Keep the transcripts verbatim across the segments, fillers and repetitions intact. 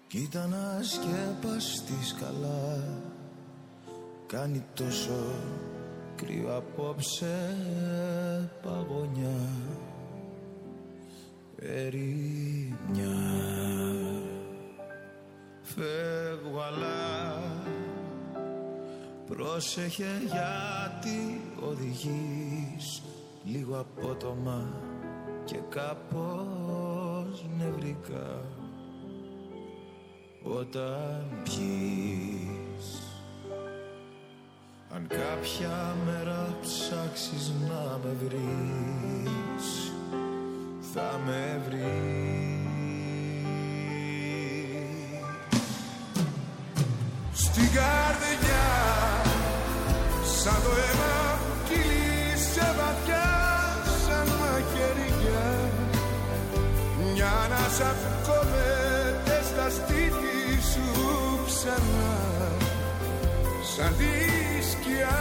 Κοίτα να σκεπαστείς καλά. Κάνει τόσο κρύο απόψε παγωνιά. Ερημιά. Φεύγω αλλά πρόσεχε γιατί οδηγείς λίγο απότομα και κάπως νευρικά. Όταν πιείς, αν κάποια μέρα ψάξεις να με βρεις, θα με βρεις. Στην καρδιά, σαν το αίμα που κύλησε βαθιά, σαν μαχαιριά, μια ανάσα που κόβεται στα στήθη σου ξανά, σαν τη σκιά.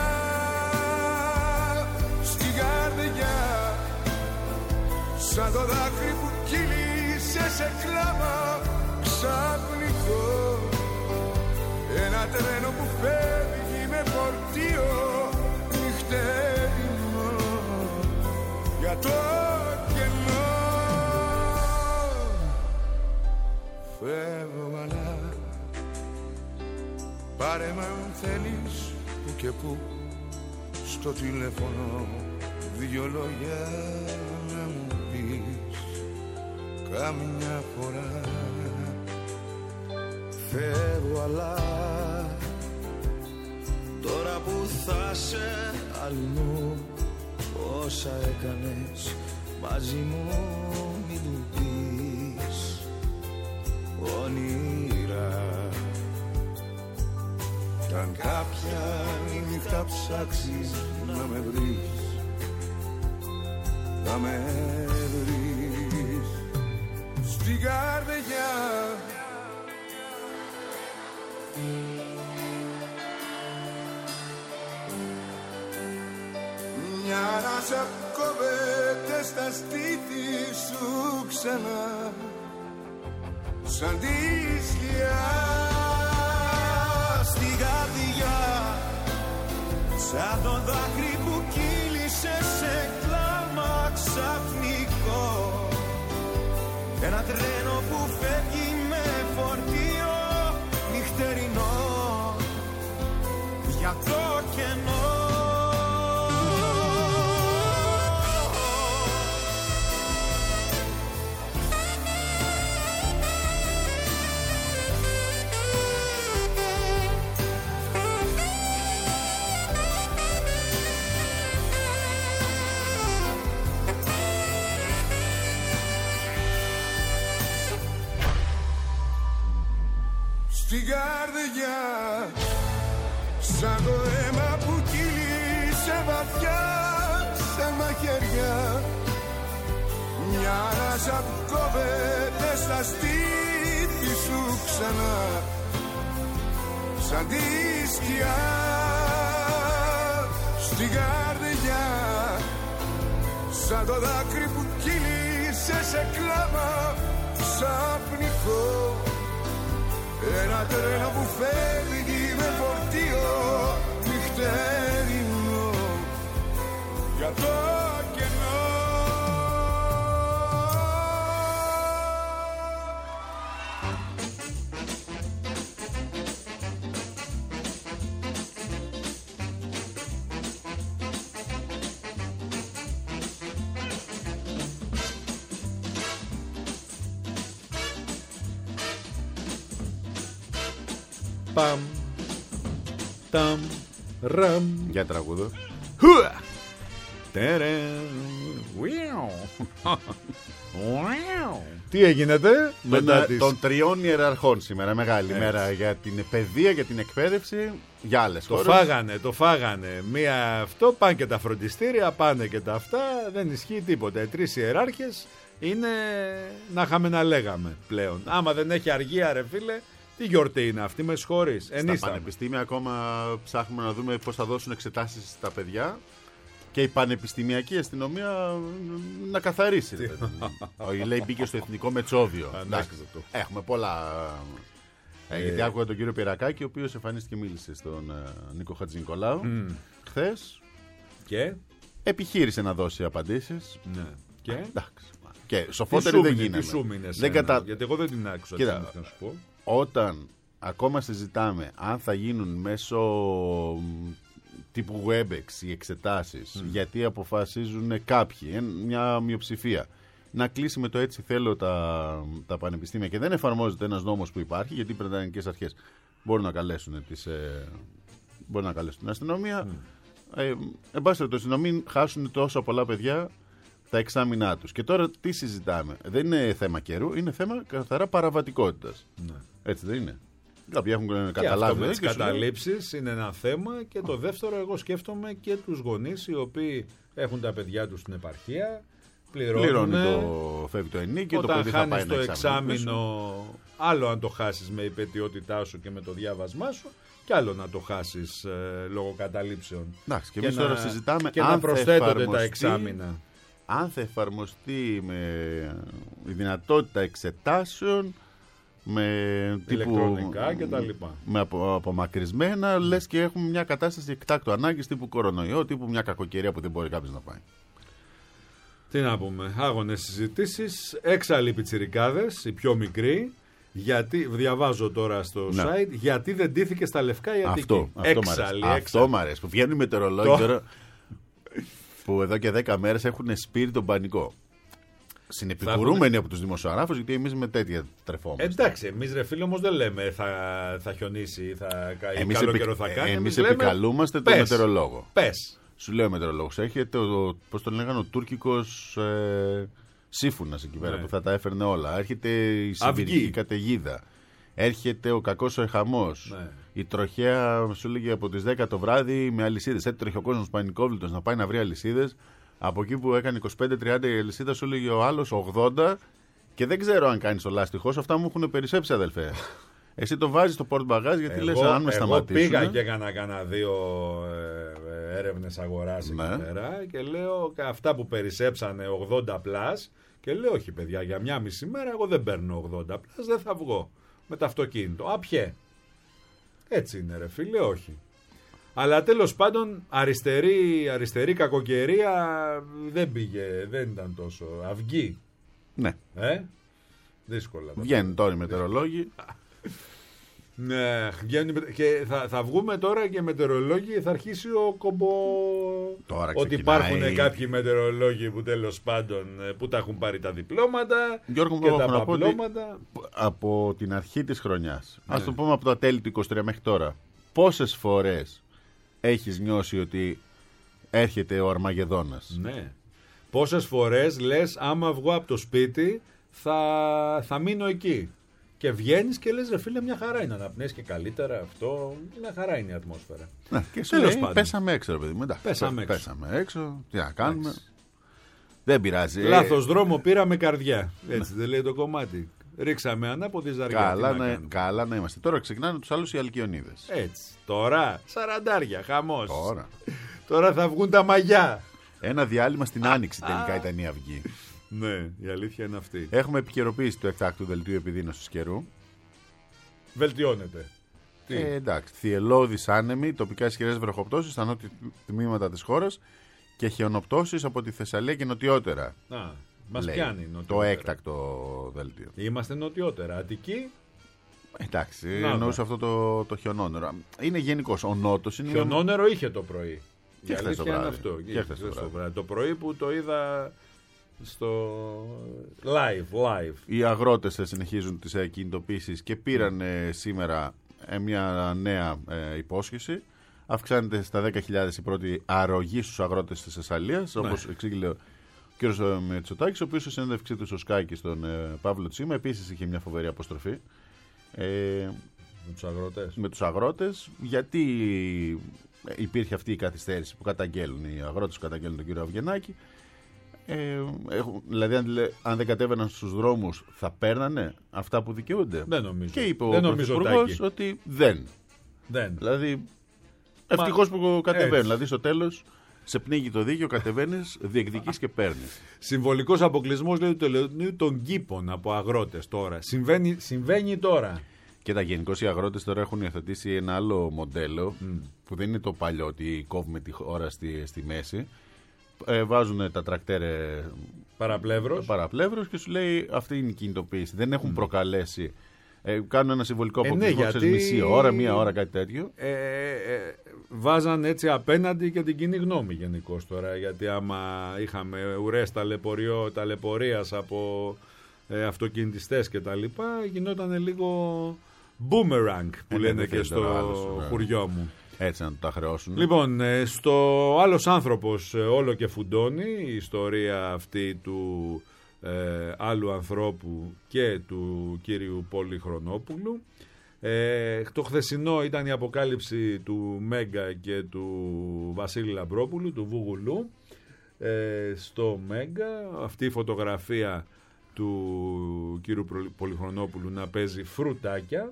Στην καρδιά, σαν το δάκρυ που κύλησε σε κλάμα ξαφνικό, ένα τρένο που φεύγει με φορτίο νυχτερινό για το κενό. Φεύγω αλλά πάρε με αν θέλεις που και που, στο τηλέφωνο δυο λόγια να μου πεις καμιά φορά. Φεύγω αλλά τώρα που θα σε αλλού, όσα έκανες μαζί μου μην του πεις όνειρα. Κι αν κάποια νύχτα ψάξεις να με βρεις, θα με βρεις. Στην καρδιά μια ανάσα κόβεται στα στήθη σου ξανά, σαν τη σκιά. Στην καρδιά, σαν το δάκρυ που κύλησε σε κλάμα ξαφνικό, ένα τρένο που φεύγει με φορτίο νυχτερινό για το κενό. Στην καρδιά, σαν το αίμα που κύλησε βαθιά, σαν μαχαιριά, μια ανάσα που κόβεται στα στήθη σου ξανά, σαν τη σκιά. Στην καρδιά, σαν το δάκρυ που κύλησε σε κλάμα ξαφνικό, ένα τρένο που φεύγει με φορτίο νυχτερινό για το κενό. Παμ, ταμ, ραμ. Για τραγούδο. Τι έγινε μετά τις... των τριών ιεραρχών σήμερα, μεγάλη έτσι μέρα για την παιδεία, για την εκπαίδευση, για άλλες το χώρες. φάγανε, το φάγανε. Μία αυτό, πάνε και τα φροντιστήρια, πάνε και τα αυτά, δεν ισχύει τίποτα. Οι τρεις ιεράρχες είναι να είχαμε να λέγαμε πλέον. Άμα δεν έχει αργία ρε φίλε, τι γιορτή είναι αυτή, με συγχωρείς. Στα πανεπιστήμια ακόμα ψάχνουμε να δούμε πώς θα δώσουν εξετάσεις στα παιδιά και η πανεπιστημιακή αστυνομία να καθαρίσει. Όχι, λέει μπήκε στο εθνικό Μετσόβιο. Έχουμε πολλά Ε, γιατί άκουγα τον κύριο Πυρακάκη, ο οποίος εμφανίστηκε και μίλησε στον uh, Νίκο Χατζηνικολάου mm. χθες. Και επιχείρησε να δώσει απαντήσεις. Ναι. Και, εντάξει. Και σοφότεροι δεν γίνανε. Τι σου μείνε δεν κατα... Γιατί εγώ δεν την άκουσα. Κοίτα, να σου πω. Όταν ακόμα συζητάμε αν θα γίνουν μέσω τύπου Webex οι εξετάσεις, mm. γιατί αποφασίζουν κάποιοι, μια μειοψηφία, να κλείσει με το έτσι θέλω τα, τα πανεπιστήμια και δεν εφαρμόζεται ένας νόμος που υπάρχει, γιατί οι βρετανικές αρχές μπορούν να καλέσουν, τις, ε, μπορούν να καλέσουν την αστυνομία. Mm. Ε, εν πάση περιπτώσει, να μην χάσουν τόσο πολλά παιδιά τα εξάμηνά τους. Και τώρα τι συζητάμε? Δεν είναι θέμα καιρού, είναι θέμα καθαρά παραβατικότητας. Mm. Έτσι δεν είναι? Κάποιοι έχουν καταλάβει. Αυτό με τις καταλήψεις είναι ένα θέμα. Και το δεύτερο, εγώ σκέφτομαι και τους γονείς οι οποίοι έχουν τα παιδιά τους στην επαρχία. Πληρώνει το, φεύγει το ενίκιο, το παιδί θα πάει το εξάμηνο, άλλο αν το χάσεις με υπαιτιότητά σου και με το διάβασμά σου, και άλλο να το χάσεις ε, λόγω καταλήψεων. Εντάξει, και, και εμείς να, τώρα συζητάμε και αν να προσθέτονται τα εξάμηνα. Αν θα εφαρμοστεί με η δυνατότητα εξετάσεων, με ηλεκτρονικά τύπου, και τα λοιπά. Με απο, απομακρυσμένα, mm. λες και έχουμε μια κατάσταση εκτάκτου ανάγκης τύπου κορονοϊό, τύπου μια κακοκαιρία που δεν μπορεί κάποιος να πάει. Τι να πούμε, άγονες συζητήσεις, έξαλλοι πιτσιρικάδες, οι πιο μικροί, γιατί, διαβάζω τώρα στο ναι. site, γιατί δεν ντύθηκε στα λευκά η Αττική. Αυτό, αυτό μ' αρέσει. Αυτό μ' αρέσει, που βγαίνουν οι μετεωρολόγοι τώρα, που εδώ και δέκα μέρες έχουν σπείρει τον πανικό. Συνεπικουρούμενοι έχουν... από τους δημοσιογράφους, γιατί εμείς με τέτοια τρεφόμαστε. Εντάξει, εμείς ρε φίλε όμως δεν λέμε θα, θα χιονίσει, θα εμείς καλό επι... καιρό θα κάνει. Εμείς επικαλούμαστε τον μετεωρολόγο. Πες. Σου λέει ο μετεωρολόγος, έρχεται ο, πώς τον λέγανε, ο τουρκικός ε, σύμφωνας εκεί πέρα, ναι. που θα τα έφερνε όλα. Έρχεται η σιβηρική καταιγίδα. Έρχεται ο κακός ο χαμός. Ναι. Η τροχέα, σου λέγε, από τις δέκα το βράδυ με αλυσίδες. Έτρεχε ο κόσμος πανικόβλητος να πάει να βρει αλυσίδες. Από εκεί που έκανε είκοσι πέντε τριάντα η αλυσίδα, σου λέγε ο άλλος ογδόντα. Και δεν ξέρω αν κάνεις το λάστιχο, αυτά μου έχουν περισσέψει, αδελφέ. Εσύ το βάζεις στο πόρτ μπαγάζ, γιατί εγώ, λες αν με σταματήσουν. Εγώ πήγα και έκανα κάνα δύο ε, έρευνες αγοράς ναι. εκεί πέρα και λέω αυτά που περισσέψανε ογδόντα πλάς, και λέω όχι παιδιά, για μια μισή μέρα εγώ δεν παίρνω ογδόντα πλάς, δεν θα βγω με το αυτοκίνητο. Απιέ. Έτσι είναι ρε φίλε, όχι. Αλλά τέλος πάντων αριστερή, αριστερή κακοκαιρία δεν πήγε, δεν ήταν τόσο αυγή. Ναι. Ε? Δύσκολα. Βγαίνουν τώρα οι μετεωρολόγοι. Ναι, και θα, θα βγούμε τώρα και μετεωρολόγοι, θα αρχίσει ο κομπο... Τώρα ότι υπάρχουν κάποιοι μετεωρολόγοι που τέλος πάντων που τα έχουν πάρει τα διπλώματα. Γιώργο, και τα παπλώματα. Από την αρχή της χρονιάς, ναι. ας το πούμε από τα τέλη του είκοσι τρία μέχρι τώρα, πόσες φορές έχεις νιώσει ότι έρχεται ο Αρμαγεδόνας? Ναι. Πόσες φορές λες άμα βγω από το σπίτι θα, θα μείνω εκεί. Και βγαίνεις και λες ρε φίλε, μια χαρά είναι να αναπνέεις και καλύτερα αυτό. Μια χαρά είναι η ατμόσφαιρα. Ναι, και σου λέει, πέσαμε έξω ρε παιδί μου. Πέσαμε έξω. Πέσαμε έξω. Τι να κάνουμε. Έξι. Δεν πειράζει. Λάθος δρόμο πήραμε καρδιά. Έτσι δεν λέει το κομμάτι. Ρίξαμε ανάποδη ζαριά. Καλά να, να, καλά να είμαστε. Τώρα ξεκινάνε τους άλλους οι Αλκιονίδες. Έτσι. Τώρα σαραντάρια, χαμός. Τώρα. Τώρα θα βγουν τα μαγιά. Ένα διάλειμμα στην Άνοιξη τελικά ήταν η αυγή. Ναι, η αλήθεια είναι αυτή. Έχουμε επικαιροποίηση του εκτάκτου δελτίου επιδείνωσης καιρού. Βελτιώνεται. Ε, εντάξει. Θυελλώδεις άνεμοι, τοπικά ισχυρές βροχοπτώσεις στα νότια τμήματα της χώρας και χιονοπτώσεις από τη Θεσσαλία και νοτιότερα. Α, μας πιάνει νοτιότερα. Το έκτακτο δελτίο. Είμαστε νοτιότερα. Αττική. Εντάξει, εννοούσα αυτό το, το χιονόνερο. Είναι γενικός. Ο νότος είναι. Χιονόνερο μια... είχε το πρωί. Και χθες το βράδυ. Αυτό. Και χθες το, το, βράδυ. Το πρωί που το είδα στο live, live. Οι αγρότες συνεχίζουν τις κινητοποίησεις και πήραν mm. σήμερα μια νέα ε, υπόσχεση. Αυξάνεται στα δέκα χιλιάδες η πρώτη αρρωγή στους αγρότες της Θεσσαλίας, ναι. όπως εξήγηλε ο κ. Μητσοτάκης, ο οποίος στη συνέντευξή του στο Sky και στον ε, Παύλο Τσίμα επίσης είχε μια φοβερή αποστροφή. Ε, με τους αγρότες. Με τους αγρότες, γιατί υπήρχε αυτή η καθυστέρηση που καταγγέλνουν οι αγρότες που καταγγέλνουν τον κύριο Αυγενάκη. Ε, έχουν, δηλαδή αν, αν δεν κατέβαιναν στους δρόμους θα παίρνανε αυτά που δικαιούνται. Δεν νομίζω. Και είπε ο Πρωθυπουργός ότι δεν. δεν. Δηλαδή ευτυχώς που κατεβαίνουν. Δηλαδή στο τέλος σε πνίγει το δίκαιο, κατεβαίνεις, διεκδικείς και παίρνεις. Συμβολικός αποκλεισμός λέει του τελωνίου των κήπων από αγρότες τώρα. Συμβαίνει, συμβαίνει τώρα. Κοίτα, γενικώς οι αγρότες τώρα έχουν υιοθετήσει ένα άλλο μοντέλο mm. που δεν είναι το παλιό ότι κόβουμε τη χώρα στη, στη μέση. Ε, βάζουν τα τρακτέρε παραπλεύρος. παραπλεύρος και σου λέει αυτή είναι η κινητοποίηση. Δεν έχουν mm. προκαλέσει. Ε, κάνουν ένα συμβολικό ε, αποκλεισμό, ναι, γιατί... μισή ώρα, μία ώρα, κάτι τέτοιο. Ε, ε, βάζαν έτσι απέναντι και την κοινή γνώμη γενικώς τώρα. Γιατί άμα είχαμε ουρές ταλαιπωριό, ταλαιπωρίας από ε, αυτοκινητιστές και τα λοιπά, γινόταν λίγο boomerang που ε, λένε και στο άλλος, χωριό μου. Έτσι να τα χρεώσουν. Λοιπόν, στο άλλος άνθρωπος όλο και φουντώνει η ιστορία αυτή του ε, άλλου ανθρώπου και του κύριου Πολυχρονόπουλου. Ε, το χθεσινό ήταν η αποκάλυψη του Μέγκα και του Βασίλη Λαμπρόπουλου, του Βούγουλου, ε, στο Μέγκα. Αυτή η φωτογραφία του κύριου Πολυχρονόπουλου να παίζει φρουτάκια,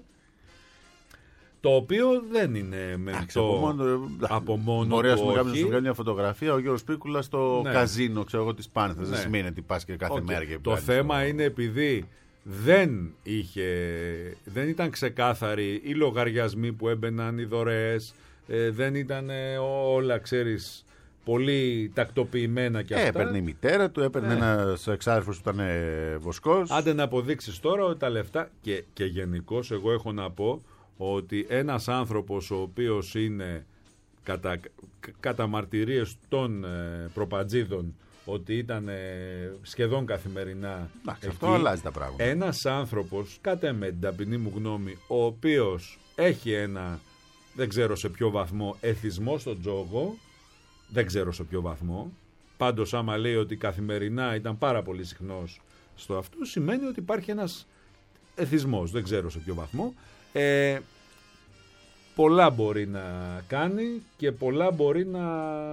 το οποίο δεν είναι με Άξι, το από μόνο, από μόνο μπορεί του να όχι. σου κάνει μια φωτογραφία ο Γιώργος Πίκουλα στο ναι. καζίνο, ξέρω εγώ, της Πάνθας. Ναι. Δεν σημαίνει ότι πας και κάθε Okay. μέρα και το θέμα στο... είναι επειδή δεν είχε, δεν ήταν ξεκάθαροι οι λογαριασμοί που έμπαιναν, οι δωρεές, ε, δεν ήταν ε, όλα, ξέρεις, πολύ τακτοποιημένα και αυτά. Έπαιρνε η μητέρα του, έπαιρνε ναι. ένας εξάρφος που ήταν ε, βοσκός. Άντε να αποδείξεις τώρα ότι τα λεφτά και, και γενικώς εγώ έχω να πω ότι ένας άνθρωπος ο οποίος είναι κατά, κατά μαρτυρίες των ε, προπατζίδων ότι ήταν ε, σχεδόν καθημερινά Άχι, εκεί, αυτό αλλάζει τα πράγματα. ένας άνθρωπος, κάτε με την ταπεινή μου γνώμη, ο οποίος έχει ένα, δεν ξέρω σε ποιο βαθμό, εθισμό στον τζόγο, δεν ξέρω σε ποιο βαθμό, πάντως άμα λέει ότι καθημερινά ήταν πάρα πολύ συχνός στο αυτό, σημαίνει ότι υπάρχει ένας εθισμός, δεν ξέρω σε ποιο βαθμό. Ε, πολλά μπορεί να κάνει και πολλά μπορεί να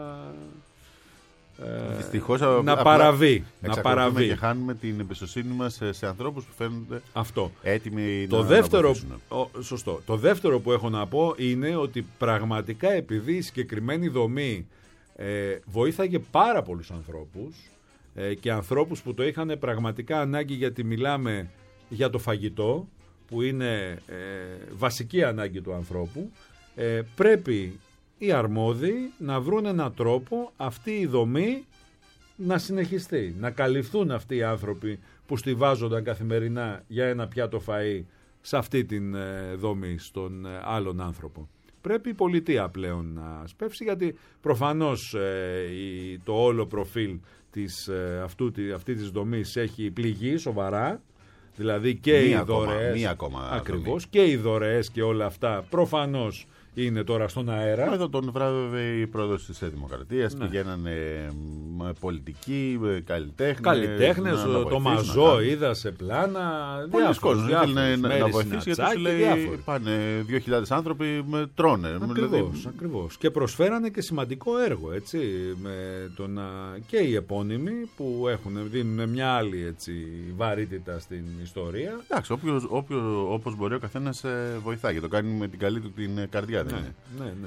ε, Δυστυχώς, να απλά παραβεί να παραβεί και χάνουμε την εμπιστοσύνη μας σε, σε ανθρώπους που φαίνονται αυτό. έτοιμοι το να, δεύτερο, να ο, σωστό. Το δεύτερο που έχω να πω είναι ότι πραγματικά επειδή η συγκεκριμένη δομή ε, βοήθαγε πάρα πολλούς ανθρώπους ε, και ανθρώπους που το είχαν πραγματικά ανάγκη, γιατί μιλάμε για το φαγητό που είναι ε, βασική ανάγκη του ανθρώπου, ε, πρέπει οι αρμόδιοι να βρουν έναν τρόπο αυτή η δομή να συνεχιστεί, να καλυφθούν αυτοί οι άνθρωποι που στιβάζονταν καθημερινά για ένα πιάτο φαΐ σε αυτή την ε, δομή στον ε, άλλον άνθρωπο. Πρέπει η πολιτεία πλέον να σπεύσει, γιατί προφανώς ε, η, το όλο προφίλ της, ε, αυτού, αυτή της δομής έχει πληγεί σοβαρά. Δηλαδή και μία οι δωρεές, μία ακόμα ακριβώς, και οι δωρεές και όλα αυτά προφανώς είναι τώρα στον αέρα. Εδώ τον βράδυ η πρόεδρος της Δημοκρατίας, ναι. Πηγαίνανε με πολιτικοί, καλλιτέχνες. Καλλιτέχνες, το, το μαζό είδα σε πλάνα. Πολλοί κόσμοι ήθελαν να, να βοηθήσει, γιατί σου λέει διάφοροι. Πάνε δύο χιλιάδες άνθρωποι με τρώνε. Ακριβώς, δηλαδή... ακριβώς. Και προσφέρανε και σημαντικό έργο, έτσι, με το να... και οι επώνυμοι που έχουν, δίνουν μια άλλη, έτσι, βαρύτητα στην ιστορία. Εντάξει, όποιος, όποιος, όπως μπορεί ο καθένας βοηθάει και το κάνει με την καλή του την καρδιά. Ναι, ναι, ναι.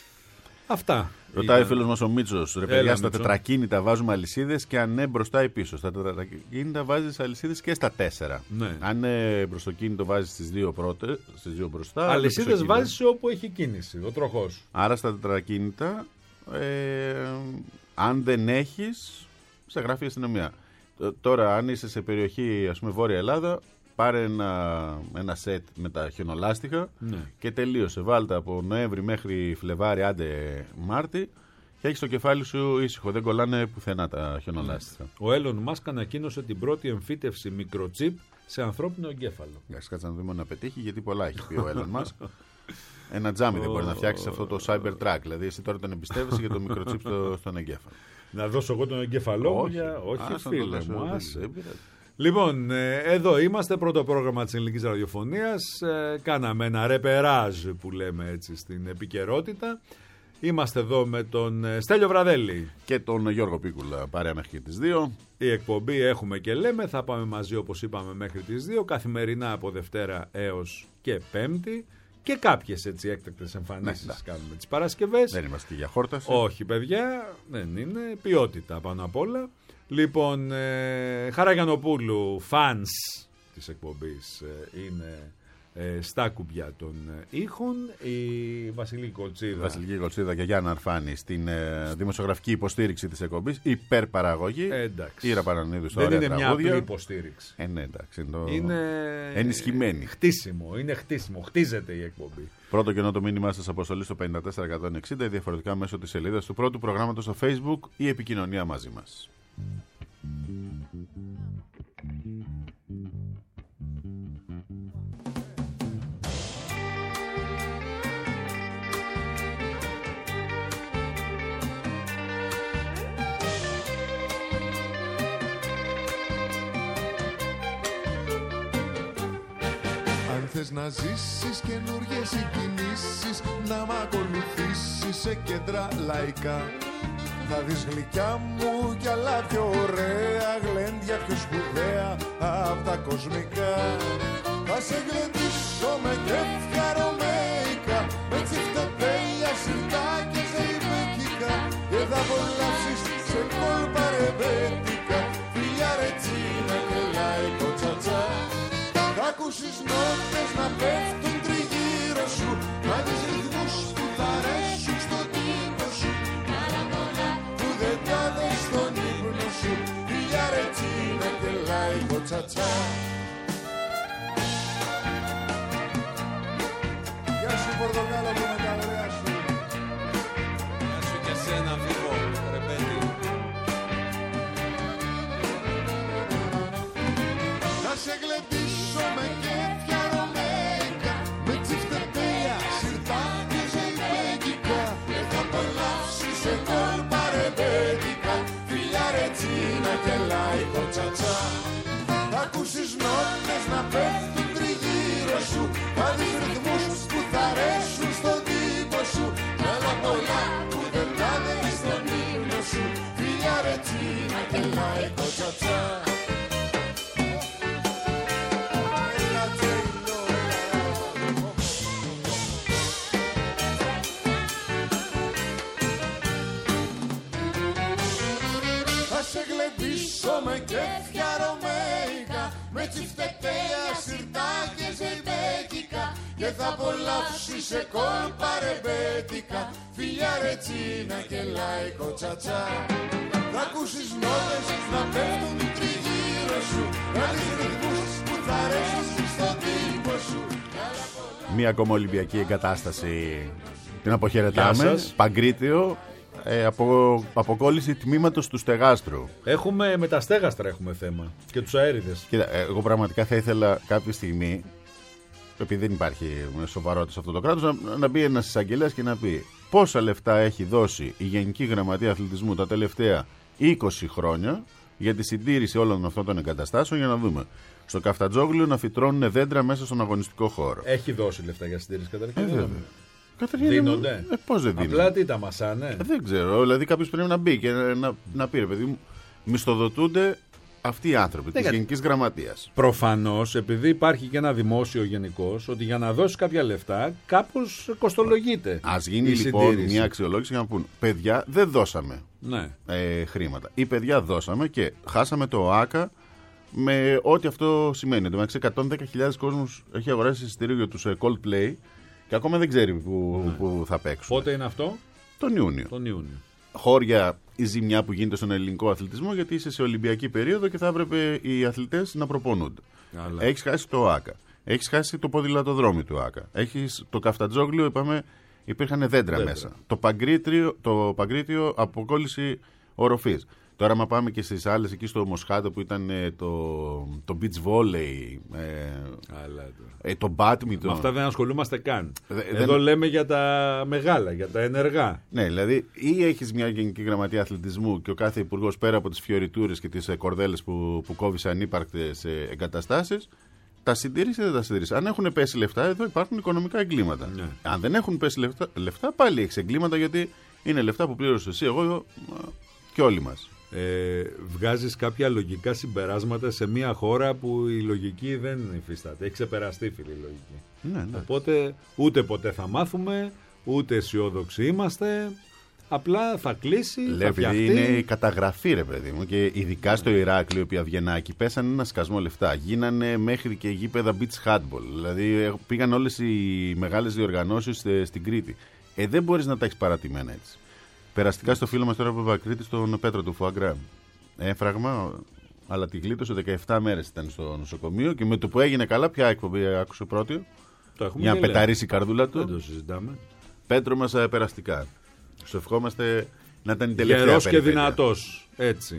Αυτά. Ρωτάει ο φίλος μας ο Μίτσος, ρε παιδιά, Έλα, στα Μίτσο. τετρακίνητα βάζουμε αλυσίδες και αν ναι, μπροστά ή πίσω. Στα τετρακίνητα βάζεις αλυσίδες και στα τέσσερα. Ναι. Αν ναι, μπροστοκίνητο βάζεις στις δύο πρώτες, στις δύο μπροστά. Αλυσίδες βάζεις όπου έχει κίνηση, ο τροχός. Άρα στα τετρακίνητα, ε, αν δεν έχεις, σε γράφει η αστυνομία. Τώρα, αν είσαι σε περιοχή, ας πούμε, Βόρεια Ελλάδα, πάρε ένα, ένα σετ με τα χιονολάστιχα, ναι. Και τελείωσε. Βάλτε από Νοέμβρη μέχρι Φλεβάρι, άντε Μάρτι, και έχεις το κεφάλι σου ήσυχο. Δεν κολλάνε πουθενά τα χιονολάστιχα. Ο Elon Musk ανακοίνωσε την πρώτη εμφύτευση μικροτσίπ σε ανθρώπινο εγκέφαλο. Εντάξει, κάτσε να δούμε να πετύχει, γιατί πολλά έχει πει ο Elon Musk. Ένα τζάμι δεν μπορεί να φτιάξει αυτό το Cybertruck. Δηλαδή, εσύ τώρα τον εμπιστεύεσαι για το μικροτσίπ στο, στον εγκέφαλο. Να δώσω εγώ τον εγκέφαλό μου? Όχι, για... όχι Άς, φίλε το μου. δώσω, Λοιπόν, ε, εδώ είμαστε, πρώτο πρόγραμμα της ελληνικής ραδιοφωνίας. Ε, κάναμε ένα ρεπεράζ που λέμε έτσι στην επικαιρότητα. Είμαστε εδώ με τον ε, Στέλιο Βραδέλη και τον Γιώργο Πίκουλα, παρέα μέχρι και τις δύο. Η εκπομπή Έχουμε και Λέμε, θα πάμε μαζί όπως είπαμε μέχρι τις δύο, καθημερινά από Δευτέρα έως και Πέμπτη. Και κάποιες έτσι έκτακτες εμφανίσεις, ναι, κάνουμε τις Παρασκευές. Δεν είμαστε και για χόρταση. Όχι παιδιά, δεν είναι, ποιότητα πάνω απ' όλα. Λοιπόν, ε, Χαραγιανοπούλου, fans της εκπομπής, ε, είναι ε, στα κουμπιά των ήχων. Η Βασιλική Κολτσίδα. Βασιλική Κολτσίδα και Γιάννα Αρφάνη στην ε, δημοσιογραφική υποστήριξη της εκπομπής. Υπερπαραγωγή. Ε, εντάξει. Ήρα Παρανίδου στα Δεν ωραία είναι τραγούδια. μια απλή υποστήριξη. Ε, ναι, εντάξει, είναι, το... Είναι ενισχυμένη. Χτίσιμο, είναι χτίσιμο. Χτίζεται η εκπομπή. Πρώτο κενό το μήνυμά σας αποστολή στο πέντε τέσσερα εκατόν εξήντα ή διαφορετικά μέσω της σελίδας του πρώτου προγράμματος στο Facebook ή επικοινωνία μαζί μας. Θες να ζήσεις καινούργιες συγκινήσεις, να μ' ακολουθήσεις σε κέντρα λαϊκά. Θα δεις γλυκιά μου κι άλλα πιο ωραία, γλέντια πιο σπουδαία απ' τα κοσμικά. Θα σε γλεντήσω με κέφια ρωμαϊκά, με τσιφτεπέλια, σιρτά και ζεϊμπέκικα, και θα απολαύσεις σε κόλπα ρεμπέτικα, φιλιά ρετσίνα και λαϊκό τσατσά. Θα ακούσεις νότες να πέφτουν τριγύρω σου, να δεις ρυθμούς που θα αρέσουν στον τύπο σου, κι άλλα πολλά που δεν τα δες στον ύπνο σου, φιλιά ρετσίνα και λαϊκό τσατσά. Γεια σου Πορτογάλο που με τα ωραία σου. Γεια σου και σένα Φίβο, ρεμπέτη. Θα σε γλεντήσω με κέφια ρωμαϊκά, με τσιφτεπέλια, σιρτά και ζεϊμπέκικα, και θα απολαύσεις σε κόλπα ρεμπέτικα, φιλιά ρετσίνα και λαϊκό τσατσά. Θα ακούσεις νότες να πέφτουν τριγύρω σου, θα δεις ρυθμούς που θα αρέσουν στον τύπο σου, κι άλλα πολλά που δεν θα δεις στον ύπνο σου, φιλιά ρετσίνα και λαϊκό τσατσά. Με κέφια ρωμαϊκά, με τσιφτεπέλια, σιρτά και ζεϊμπέκικα, και θα απολαύσεις σε κόλπα ρεμπέτικα, φιλιά ρετσίνα και λαϊκό τσατσά. Θα ακούσεις νότες να πέφτουν τριγύρω σου, να δεις ρυθμούς που θα αρέσουν στον τύπο σου. Μία ακόμα Ολυμπιακή εγκατάσταση. Την αποχαιρετάμε. Παγκρίτιο. Ε, από, αποκόλληση τμήματος του στεγάστρου. Έχουμε με τα στέγαστρα έχουμε θέμα και τους αέριδες. Κοίτα, εγώ πραγματικά θα ήθελα κάποια στιγμή, επειδή δεν υπάρχει σοβαρότητα σε αυτό το κράτος, να, να μπει ένας εισαγγελέας και να πει πόσα λεφτά έχει δώσει η Γενική Γραμματεία Αθλητισμού τα τελευταία είκοσι χρόνια για τη συντήρηση όλων αυτών των εγκαταστάσεων, για να δούμε. Στο Καφτατζόγλιο να φυτρώνουν δέντρα μέσα στον αγωνιστικό χώρο. Έχει δώσει λεφτά για συντήρηση καταρχήν. Ε, Καταρχήν, δίνονται. Ε, πώς δεν δίνονται. Απλά τι τα μασάνε. Ε, δεν ξέρω. Δηλαδή κάποιος πρέπει να μπει και να, να, να πει, ρε παιδί μου, μισθοδοτούνται αυτοί οι άνθρωποι της Γενικής Γραμματείας. Προφανώς, επειδή υπάρχει και ένα δημόσιο γενικώς, ότι για να δώσει κάποια λεφτά κάπως κοστολογείται. Ας γίνει η λοιπόν συντήρηση. μια αξιολόγηση για να πούν, παιδιά, δεν δώσαμε Ναι. ε, χρήματα. Ή παιδιά δώσαμε και χάσαμε το ΟΑΚΑ με ό,τι αυτό σημαίνει. Το μεταξύ εκατόν δέκα χιλιάδες κόσμος έχει αγοράσει εισιτήριο για τους Coldplay και ακόμα δεν ξέρει που, ναι. που θα παίξουν. Πότε είναι αυτό? Τον Ιούνιο. Τον Ιούνιο. Χώρια η ζημιά που γίνεται στον ελληνικό αθλητισμό, γιατί είσαι σε Ολυμπιακή περίοδο και θα έπρεπε οι αθλητές να προπονούνται. Έχεις χάσει το ΟΑΚΑ. Έχεις χάσει το ποδηλατοδρόμι του ΟΑΚΑ. Έχεις το Καφτατζόγλιο, είπαμε, υπήρχαν δέντρα, δέντρα. μέσα. Το Παγκρίτιο, το Παγκρίτιο αποκόλληση οροφής. Τώρα, άμα πάμε και στις άλλες, εκεί στο Μοσχάτο που ήταν ε, το, το beach volley, ε, ε, το badminton. Με αυτά δεν ασχολούμαστε καν. Δε, Εδώ δεν... λέμε για τα μεγάλα, για τα ενεργά. Ναι, δηλαδή ή έχεις μια Γενική Γραμματεία Αθλητισμού και ο κάθε υπουργός πέρα από τις φιωριτούρες και τις κορδέλες που, που κόβει σε ανύπαρκτες εγκαταστάσεις, τα συντήρησε ή δεν τα συντήρησε. Αν έχουν πέσει λεφτά, εδώ υπάρχουν οικονομικά εγκλήματα. Ναι. Αν δεν έχουν πέσει λεφτά, λεφτά πάλι έχεις εγκλήματα, γιατί είναι λεφτά που πλήρωσες εσύ, εγώ και όλοι μας. Ε, βγάζεις κάποια λογικά συμπεράσματα σε μια χώρα που η λογική δεν υφίσταται. Έχει ξεπεραστεί, φίλοι, η λογική. Ναι, ναι. Οπότε ούτε ποτέ θα μάθουμε, ούτε αισιόδοξοι είμαστε. Απλά θα κλείσει, Λέει, θα φτιαχτεί. είναι η καταγραφή, ρε παιδί μου, και ειδικά στο Ηράκλειο, επί Αβγενάκη, πέσανε ένα σκασμό λεφτά. Γίνανε μέχρι και γήπεδα beach handball. Δηλαδή πήγαν όλες οι μεγάλες διοργανώσεις στην Κρήτη. Ε, δεν μπορείς να τα έχεις παρατημένα έτσι. Περαστικά στο φίλο μας τώρα από Βακρίτη, στον Πέτρο του Φουαγκρά. Έφραγμα, αλλά τη γλίτωσε δεκαεπτά μέρες ήταν στο νοσοκομείο και με το που έγινε καλά, ποια εκπομπή άκουσε πρώτη. Για να πεταρίσει η καρδούλα του. Δεν το συζητάμε. Πέτρο μας, περαστικά. Σου ευχόμαστε να ήταν η τελευταία. Γερός και δυνατός. Έτσι.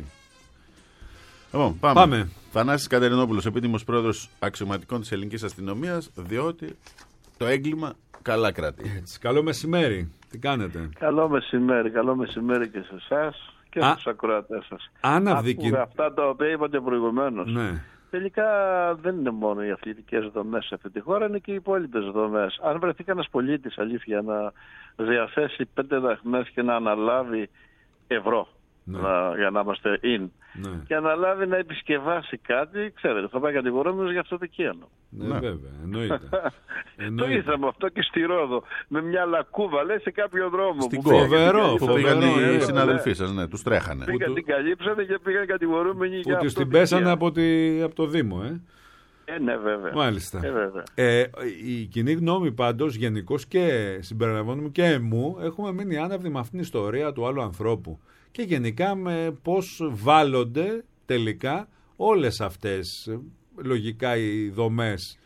Λοιπόν, πάμε. πάμε. Θανάσης Κατερινόπουλος, επίτιμος πρόεδρος αξιωματικών της ελληνικής αστυνομίας, διότι το έγκλημα καλά κρατεί. Έτσι. Καλό μεσημέρι. Τι κάνετε? Καλό μεσημέρι. Καλό μεσημέρι και σε εσάς και Α, στους ακροατές σας. Αν αδικη... Αυτά τα οποία είπατε προηγουμένως. Ναι. Τελικά δεν είναι μόνο οι αθλητικές δομές σε αυτή τη χώρα, είναι και οι υπόλοιπες δομές. Αν βρεθεί κανένας πολίτης, αλήθεια, να διαθέσει πέντε δαχμές και να αναλάβει ευρώ, ναι. να, για να είμαστε in, ναι. και αναλάβει να επισκευάσει κάτι, ξέρετε, θα πάει κατηγορούμενος για αυτοδικίανο. Ναι, ναι, βέβαια, εννοείται. Το είδαμε αυτό και στη Ρόδο, με μια λακκούβα, λέει, σε κάποιο δρόμο. Στην που Φοβερό, που πήγαν οι ναι, συναδελφοί σας, ναι, τους τρέχανε. Πήγαν, την καλύψανε και πήγαν κατηγορούμενοι για Που αυτό. τις την πέσανε από, τη, από το Δήμο, ε. Ε, ναι, βέβαια. Μάλιστα. Ε, βέβαια. Ε, η κοινή γνώμη πάντως, γενικώς και συμπεριλαμβάνομαι και εμού, έχουμε μείνει άναυδοι με αυτήν την ιστορία του άλλου ανθρώπου. Και γενικά με πώς βάλλονται τελικά όλες αυτές, λογικά, οι δομές,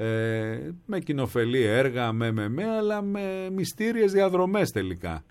ε, με κοινοφελή έργα, με, με, με, αλλά με μυστήριες διαδρομές τελικά.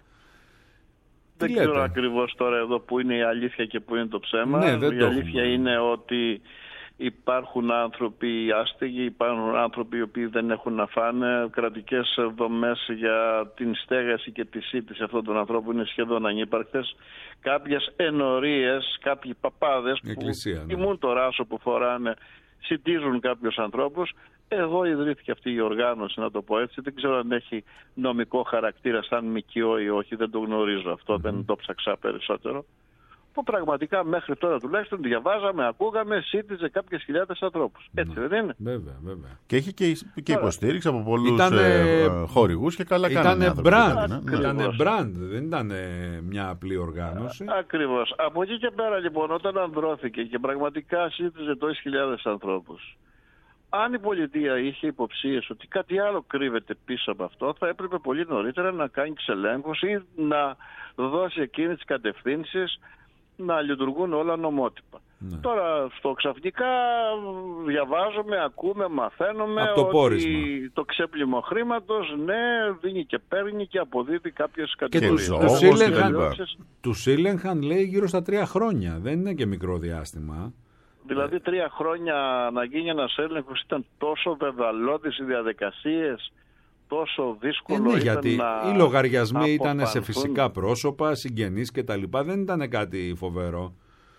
Δεν Τι ξέρω λέτε? ακριβώς τώρα εδώ που είναι η αλήθεια και που είναι το ψέμα. Ναι, δεν η το αλήθεια έχουμε. είναι ότι υπάρχουν άνθρωποι άστεγοι, υπάρχουν άνθρωποι οι οποίοι δεν έχουν να φάνε. Κρατικές δομές για την στέγαση και τη σύντηση αυτών των ανθρώπων είναι σχεδόν ανύπαρκτες. Κάποιες ενορίες, κάποιοι παπάδες που Εκκλησία, ναι. τιμούν το ράσο που φοράνε, συντίζουν κάποιους ανθρώπους. Εδώ ιδρύθηκε αυτή η οργάνωση, να το πω έτσι. Δεν ξέρω αν έχει νομικό χαρακτήρα σαν ΜΚΟ ή όχι, δεν το γνωρίζω αυτό, mm-hmm. δεν το ψαξά περισσότερο. Που πραγματικά μέχρι τώρα τουλάχιστον διαβάζαμε, ακούγαμε, σύντιζε κάποιες χιλιάδες ανθρώπους. Έτσι Ναι. δεν είναι? Βέβαια, βέβαια. Και έχει και, και υποστήριξη από πολλούς Ήτανε... ε, ε, χορηγούς και καλά κάνανε. Ήτανε brand, Ναι. ήτανε brand, δεν ήταν μια απλή οργάνωση. Ακριβώς. Από εκεί και πέρα λοιπόν, όταν ανδρώθηκε και πραγματικά σύντιζε τόσες χιλιάδες ανθρώπους, αν η πολιτεία είχε υποψίες ότι κάτι άλλο κρύβεται πίσω από αυτό, θα έπρεπε πολύ νωρίτερα να κάνει τις ελέγχους ή να δώσει εκείνες τις κατευθύνσεις να λειτουργούν όλα νομότυπα. Ναι. Τώρα στο ξαφνικά διαβάζουμε, ακούμε, μαθαίνουμε από το ότι πόρισμα. το ξέπλυμα χρήματος, ναι, δίνει και παίρνει και αποδίδει κάποιες κατηγορίες. Και τους ήλεγχαν, τους ήλεγχαν, λέει, γύρω στα τρία χρόνια. Δεν είναι και μικρό διάστημα. Δηλαδή τρία χρόνια να γίνει ένας έλεγχος, ήταν τόσο βεβαλώδεις οι διαδικασίες, τόσο δύσκολο ε, ναι, ήταν γιατί να οι λογαριασμοί ήταν σε αποφανθούν. φυσικά πρόσωπα, συγγενείς και τα λοιπά. Δεν ήταν κάτι φοβερό.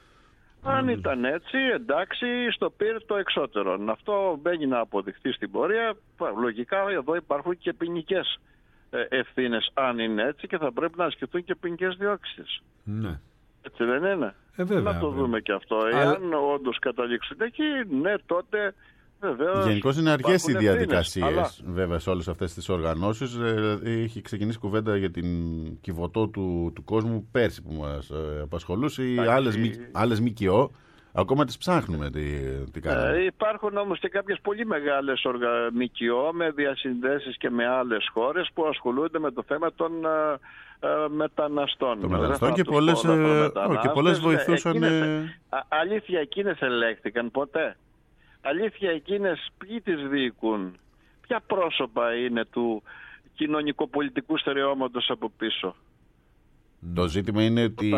Αν mm. ήταν έτσι, εντάξει, στο πήρε το εξώτερο. Αυτό μπαίνει να αποδειχθεί στην πορεία. Λογικά εδώ υπάρχουν και ποινικές ευθύνες, αν είναι έτσι, και θα πρέπει να ασκηθούν και ποινικές διώξεις. Ναι. Έτσι δεν είναι? Ε, βέβαια, να το βέβαια. δούμε και αυτό. Αλλά... Εάν όντως καταλήξουν εκεί, ναι, τότε βεβαίως. Γενικώς είναι αργές οι διαδικασίες, αλλά... βέβαια, σε όλες αυτές τις οργανώσεις. Ε, έχει ξεκινήσει κουβέντα για την κυβωτό του, του κόσμου πέρσι που μας ε, απασχολούσε. Οι άλλες, άλλες ΜΚΟ, ακόμα τις ψάχνουμε τι, τι κάνουμε. Ε, υπάρχουν όμως και κάποιες πολύ μεγάλες οργα... ΜΚΟ με διασυνδέσεις και με άλλες χώρες που ασχολούνται με το θέμα των ε, ε, μεταναστών. Το μεταναστών και πολλές, ε, και πολλές βοηθούσαν. Εκείνες, α, αλήθεια, εκείνες ελέγχθηκαν ποτέ? Αλήθεια, εκείνες ποιοι τις διοικούν? Ποια πρόσωπα είναι του κοινωνικοπολιτικού στερεώματος από πίσω? Το ζήτημα είναι ότι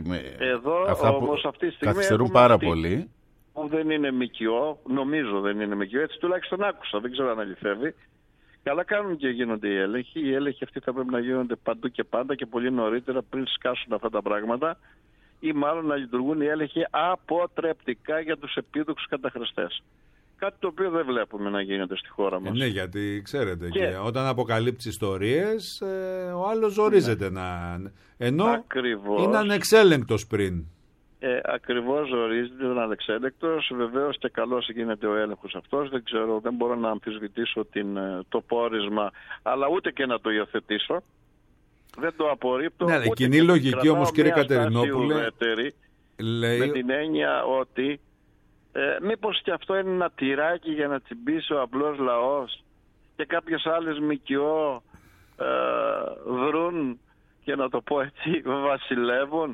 εδώ αυτά όμως αυτή τη στιγμή καθυστερούν πάρα πολύ. Που δεν είναι ΜΚΟ, νομίζω δεν είναι ΜΚΟ, έτσι τουλάχιστον άκουσα, δεν ξέρω αν αληθεύει. Καλά κάνουν και γίνονται οι έλεγχοι. Οι έλεγχοι αυτοί θα πρέπει να γίνονται παντού και πάντα και πολύ νωρίτερα πριν σκάσουν αυτά τα πράγματα, ή μάλλον να λειτουργούν οι έλεγχοι αποτρεπτικά για τους επίδοξους καταχρηστές. Κάτι το οποίο δεν βλέπουμε να γίνεται στη χώρα μας. Ε, ναι, γιατί ξέρετε, και... Και... όταν αποκαλύψει ιστορίες, ε, ο άλλος ζορίζεται ναι. να... Ενώ ακριβώς. είναι ανεξέλεγκτος πριν. Ε, ακριβώς ζορίζεται, είναι ανεξέλεγκτος. Βεβαίως και καλώς γίνεται ο έλεγχος αυτός. Δεν ξέρω, δεν μπορώ να αμφισβητήσω την, το πόρισμα, αλλά ούτε και να το υιοθετήσω. Δεν το απορρίπτω. Ναι, η κοινή λογική όμως, κύριε Κατερινόπουλε, λέει... με την έννοια ότι ε, μήπως και αυτό είναι ένα τυράκι για να τσιμπήσει ο απλός λαός και κάποιες άλλες ΜΚΟ ε, δρούν και να το πω έτσι βασιλεύουν.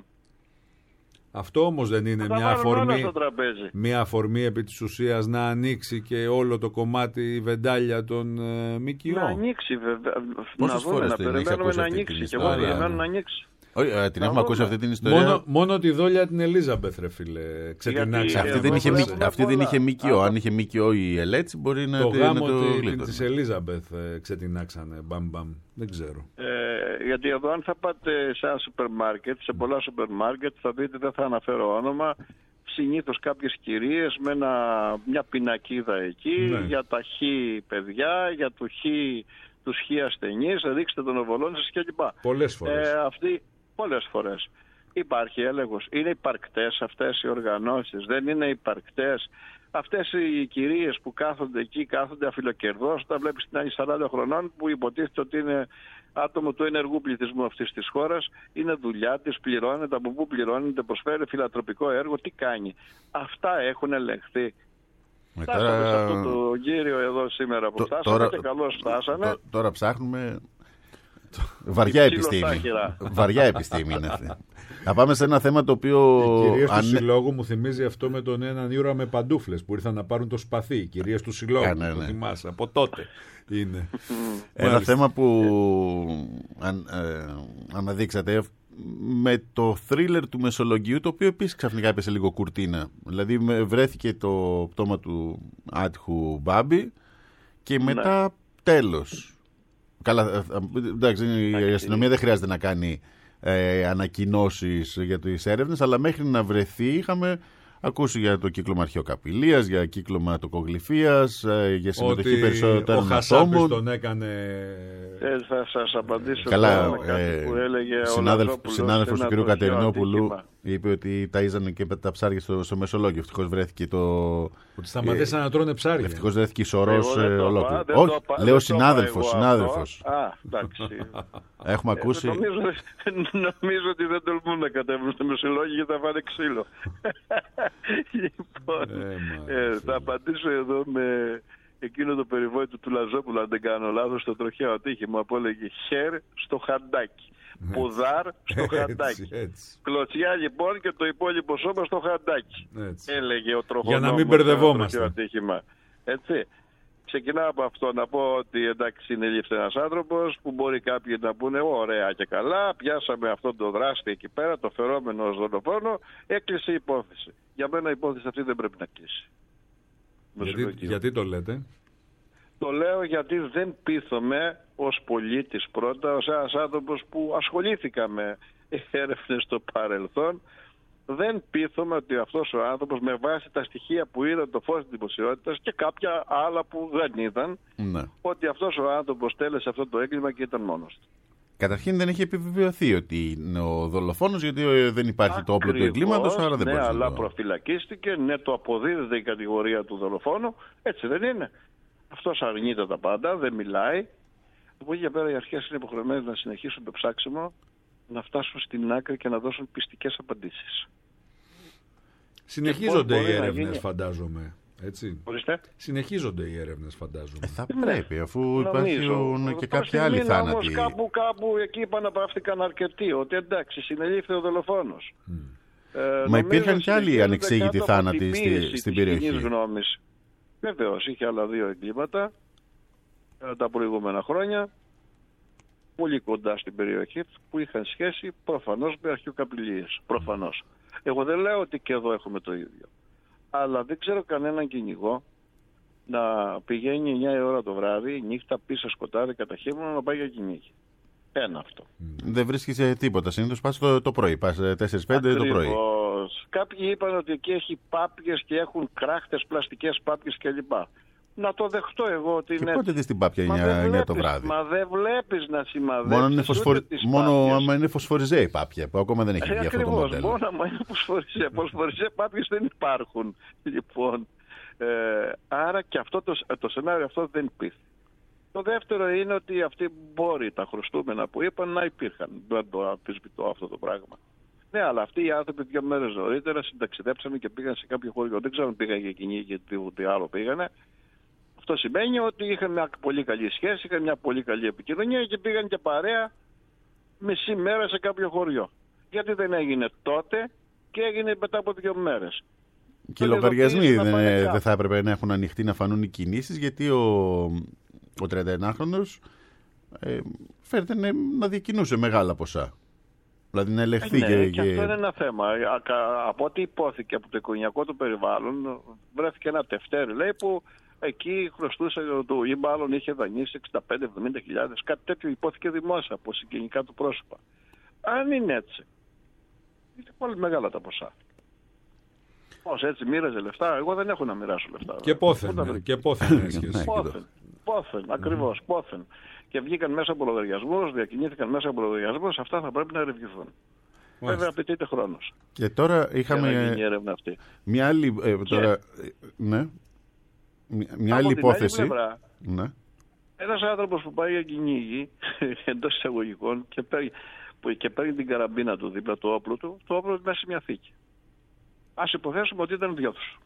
Αυτό όμως δεν είναι θα μια αφορμή, μια αφορμή επί της ουσίας να ανοίξει και όλο το κομμάτι βεντάλια των ε, ΜΚΟ. Να ανοίξει βέβαια. Να δούμε, να περιμένουμε να ανοίξει. Και εγώ περιμένω να ανοίξει. Όχι, ε, την έχουμε ακούσει αυτή την ιστορία. Μόνο, μόνο τη δόλια την Ελίζαμπεθ, ρε φίλε. Ξετινάξει. Αυτή, δεν είχε, αυτή δεν είχε ΜΚΟ. Αν είχε ΜΚΟ η Ελέτσι, μπορεί να το το γάμο γλίτωνε. της Ελίζαμπεθ ε, ξετινάξανε. Μπαμ, μπαμ. Δεν ξέρω. Ε, γιατί εδώ, αν θα πάτε σε ένα σούπερ μάρκετ, σε πολλά σούπερ μάρκετ, θα δείτε, δεν θα αναφέρω όνομα, συνήθως κάποιες κυρίες με ένα, μια πινακίδα εκεί, ναι, για τα χ παιδιά, για το χ, τους χ ασθενείς, ρίξτε τον οβολόν σας κλπ. Πολλές φορές. Ε, αυτοί, πολλές φορές. Υπάρχει έλεγχος. Είναι υπαρκτές αυτές οι οργανώσεις, δεν είναι υπαρκτές. Αυτές οι κυρίες που κάθονται εκεί, κάθονται αφιλοκερδώς, όταν βλέπεις την άλλη σαράντα χρονών που υποτίθεται ότι είναι άτομο του ενεργού πληθυσμού αυτής της χώρας, είναι δουλειά της, πληρώνεται, από πού πληρώνεται, προσφέρει φιλανθρωπικό έργο, τι κάνει. Αυτά έχουν ελεγχθεί. Φτάσαμε τώρα... σε αυτό το κύριο εδώ σήμερα που φτάσαμε τώρα... και καλώς φτάσανε. Τώρα, τώρα ψάχνουμε... Βαριά επιστήμη. Βαριά επιστήμη είναι αυτή. Να πάμε σε ένα θέμα το οποίο. Οι κυρίες του συλλόγου μου θυμίζει αυτό με τον έναν ήρωα με παντούφλες που ήρθαν να πάρουν το σπαθί. Οι κυρίες του συλλόγου. Ναι, ναι. Το θυμάσαι. Από τότε είναι. Ένα θέμα που αν, ε, αναδείξατε με το θρίλερ του Μεσολογγίου, το οποίο επίσης ξαφνικά έπεσε λίγο κουρτίνα. Δηλαδή βρέθηκε το πτώμα του άτυχου Μπάμπη και μετά ναι. τέλος. Καλά, εντάξει, η αστυνομία δεν χρειάζεται να κάνει ε, ανακοινώσεις για τις έρευνες, αλλά μέχρι να βρεθεί είχαμε ακούσει για το κύκλωμα αρχαιοκαπηλείας, για κύκλωμα τοκογλυφίας, ε, για συμμετοχή περισσότερων ατόμων. Ο Χασάπης τον έκανε... Ε, θα σας απαντήσω. Καλά, ε, που έλεγε συνάδελφος, συνάδελφος του κ. Κατερινόπουλου είπε ότι ταΐζανε και τα ψάρια στο, στο Μεσολόγιο. Ευτυχώς βρέθηκε το... Ότι σταματήσαν ε, να τρώνε ψάρια. Ευτυχώς βρέθηκε η σωρός ε, ολόκληρο. Όχι, λέω συνάδελφος, συνάδελφος. Α, εντάξει. Έχουμε ε, ακούσει... Νομίζω, νομίζω ότι δεν τολμούν να κατέβουν στο Μεσολόγιο γιατί θα φάνε ξύλο. Λοιπόν, ε, θα απαντήσω εδώ με... εκείνο το περιβόητο του Λαζόπουλου, αν δεν κάνω λάθος, στο τροχαίο ατύχημα που έλεγε χέρ στο χαντάκι. Πουδάρ στο χαντάκι. Κλωτσιά λοιπόν και το υπόλοιπο σώμα στο χαντάκι. Έτσι. Έλεγε ο τροχονόμος. Για να μην μπερδευόμαστε. Έτσι. Ξεκινάω από αυτό να πω ότι εντάξει συνελήφθη ένας άνθρωπος που μπορεί κάποιοι να πούνε ωραία και καλά, πιάσαμε αυτόν τον δράστη εκεί πέρα, το φερόμενο ως δολοφόνο, έκλεισε η υπόθεση. Για μένα η υπόθεση αυτή δεν πρέπει να κλείσει. Γιατί, γιατί το λέτε? Το λέω γιατί δεν πείθομαι ως πολίτης πρώτα, ως ένας άνθρωπος που ασχολήθηκα με έρευνες στο παρελθόν, δεν πείθομαι ότι αυτός ο άνθρωπος με βάση τα στοιχεία που είδαν το φως της δημοσιότητας και κάποια άλλα που δεν είδαν, ναι. ότι αυτός ο άνθρωπος τέλεσε αυτό το έγκλημα και ήταν μόνος του. Καταρχήν δεν έχει επιβεβαιωθεί ότι είναι ο δολοφόνος, γιατί δεν υπάρχει ακριβώς το όπλο του εγκλήματος, άρα δεν ναι, μπορεί. αλλά το... προφυλακίστηκε, ναι, το αποδίδεται η κατηγορία του δολοφόνου, έτσι δεν είναι. Αυτός αρνείται τα πάντα, δεν μιλάει. Από εκεί και πέρα οι αρχές είναι υποχρεωμένες να συνεχίσουν το ψάξιμο, να φτάσουν στην άκρη και να δώσουν πιστικές απαντήσεις. Συνεχίζονται οι έρευνες, γίνει... φαντάζομαι. Έτσι. Ορίστε. Συνεχίζονται οι έρευνες, φαντάζομαι. Ε, θα πρέπει, αφού υπάρχουν και κάποιοι άλλοι θάνατοι. Όμως κάπου, κάπου εκεί επαναπαύτηκαν αρκετοί, ότι εντάξει, συνελήφθη ο δολοφόνος. Mm. Ε, Μα υπήρχαν και άλλοι ανεξήγητοι θάνατοι στη, στην περιοχή. Βεβαίως, είχε άλλα δύο εγκλήματα ε, τα προηγούμενα χρόνια, πολύ κοντά στην περιοχή, που είχαν σχέση προφανώς με αρχαιοκαπηλίες. Προφανώς. Εγώ δεν λέω ότι και εδώ έχουμε το ίδιο. Αλλά δεν ξέρω κανέναν κυνηγό να πηγαίνει εννιά η ώρα το βράδυ, νύχτα πίσω σκοτάδι κατά χείμωνα να πάει για κυνήγι. Ένα αυτό. Δεν βρίσκεις τίποτα. Συνήθως πας το, το πρωί. Πας τέσσερις πέντε το πρωί. Κάποιοι είπαν ότι εκεί έχει πάπιες και έχουν κράχτες, πλαστικές πάπιες κλπ. Να το δεχτώ εγώ ότι και είναι. Πότε δεις την πάπια εννιά το βράδυ? Μα δεν βλέπεις να σημαδεύεις. Μόνο, είναι φωσφορ... Μόνο άμα είναι φωσφοριζέ η πάπια που ακόμα δεν έχει βγει αυτό το μοντέλο. Μόνο άμα είναι φωσφοριζέ. Φωσφοριζέ πάπιες δεν υπάρχουν. Λοιπόν, ε, άρα και αυτό το, το σενάριο αυτό δεν πείθει. Το δεύτερο είναι ότι αυτοί μπορεί τα χρωστούμενα που είπαν να υπήρχαν. Δεν το αμφισβητώ αυτό το πράγμα. Ναι, αλλά αυτοί οι άνθρωποι δύο μέρες νωρίτερα συνταξιδέψανε και πήγαν σε κάποιο χωριό. Δεν ξέρω αν πήγαν για κυνήγι γιατί ούτε άλλο πήγανε. Αυτό σημαίνει ότι είχαν μια πολύ καλή σχέση, είχαν μια πολύ καλή επικοινωνία και πήγαν και παρέα μισή μέρα σε κάποιο χωριό. Γιατί δεν έγινε τότε και έγινε μετά από δύο μέρες. Και οι λογαριασμοί δεν, δεν θα έπρεπε να έχουν ανοιχτεί να φανούν οι κινήσεις, γιατί ο, ο τριανταενάχρονος ε, φέρεται να, να διακινούσε μεγάλα ποσά. Δηλαδή να ελεγχθεί. Ναι, και, και αυτό είναι ένα θέμα. Από ό,τι υπόθηκε από το οικογενειακό του περιβάλλον, βρέθηκε ένα τευτέρι, λέει, που εκεί χρωστούσε του ή μάλλον είχε δανείσει εξήντα πέντε με εβδομήντα χιλιάδες. Κάτι τέτοιο υπόθηκε δημόσια από συγγενικά του πρόσωπα. Αν είναι έτσι, είναι πολύ μεγάλα τα ποσά. Πώς έτσι μοίραζε λεφτά, εγώ δεν έχω να μοιράσω λεφτά. Και πόθεν. Και πόθεν. Πόθεν, πόθεν, ακριβώς, πόθεν. Και βγήκαν μέσα από λογαριασμούς, διακινήθηκαν μέσα από λογαριασμούς, αυτά θα πρέπει να ερευνηθούν. Βέβαια απαιτείται χρόνος. Και τώρα είχαμε μια άλλη, ε, τώρα, και... ναι, μια άλλη υπόθεση. Πλευρά, ναι. Ένας άνθρωπος που πάει για κυνήγι, εντός εισαγωγικών, και παίρνει, και παίρνει την καραμπίνα του δίπλα, το όπλο του, το όπλο του μέσα σε μια θήκη. Ας υποθέσουμε ότι ήταν δυο τους.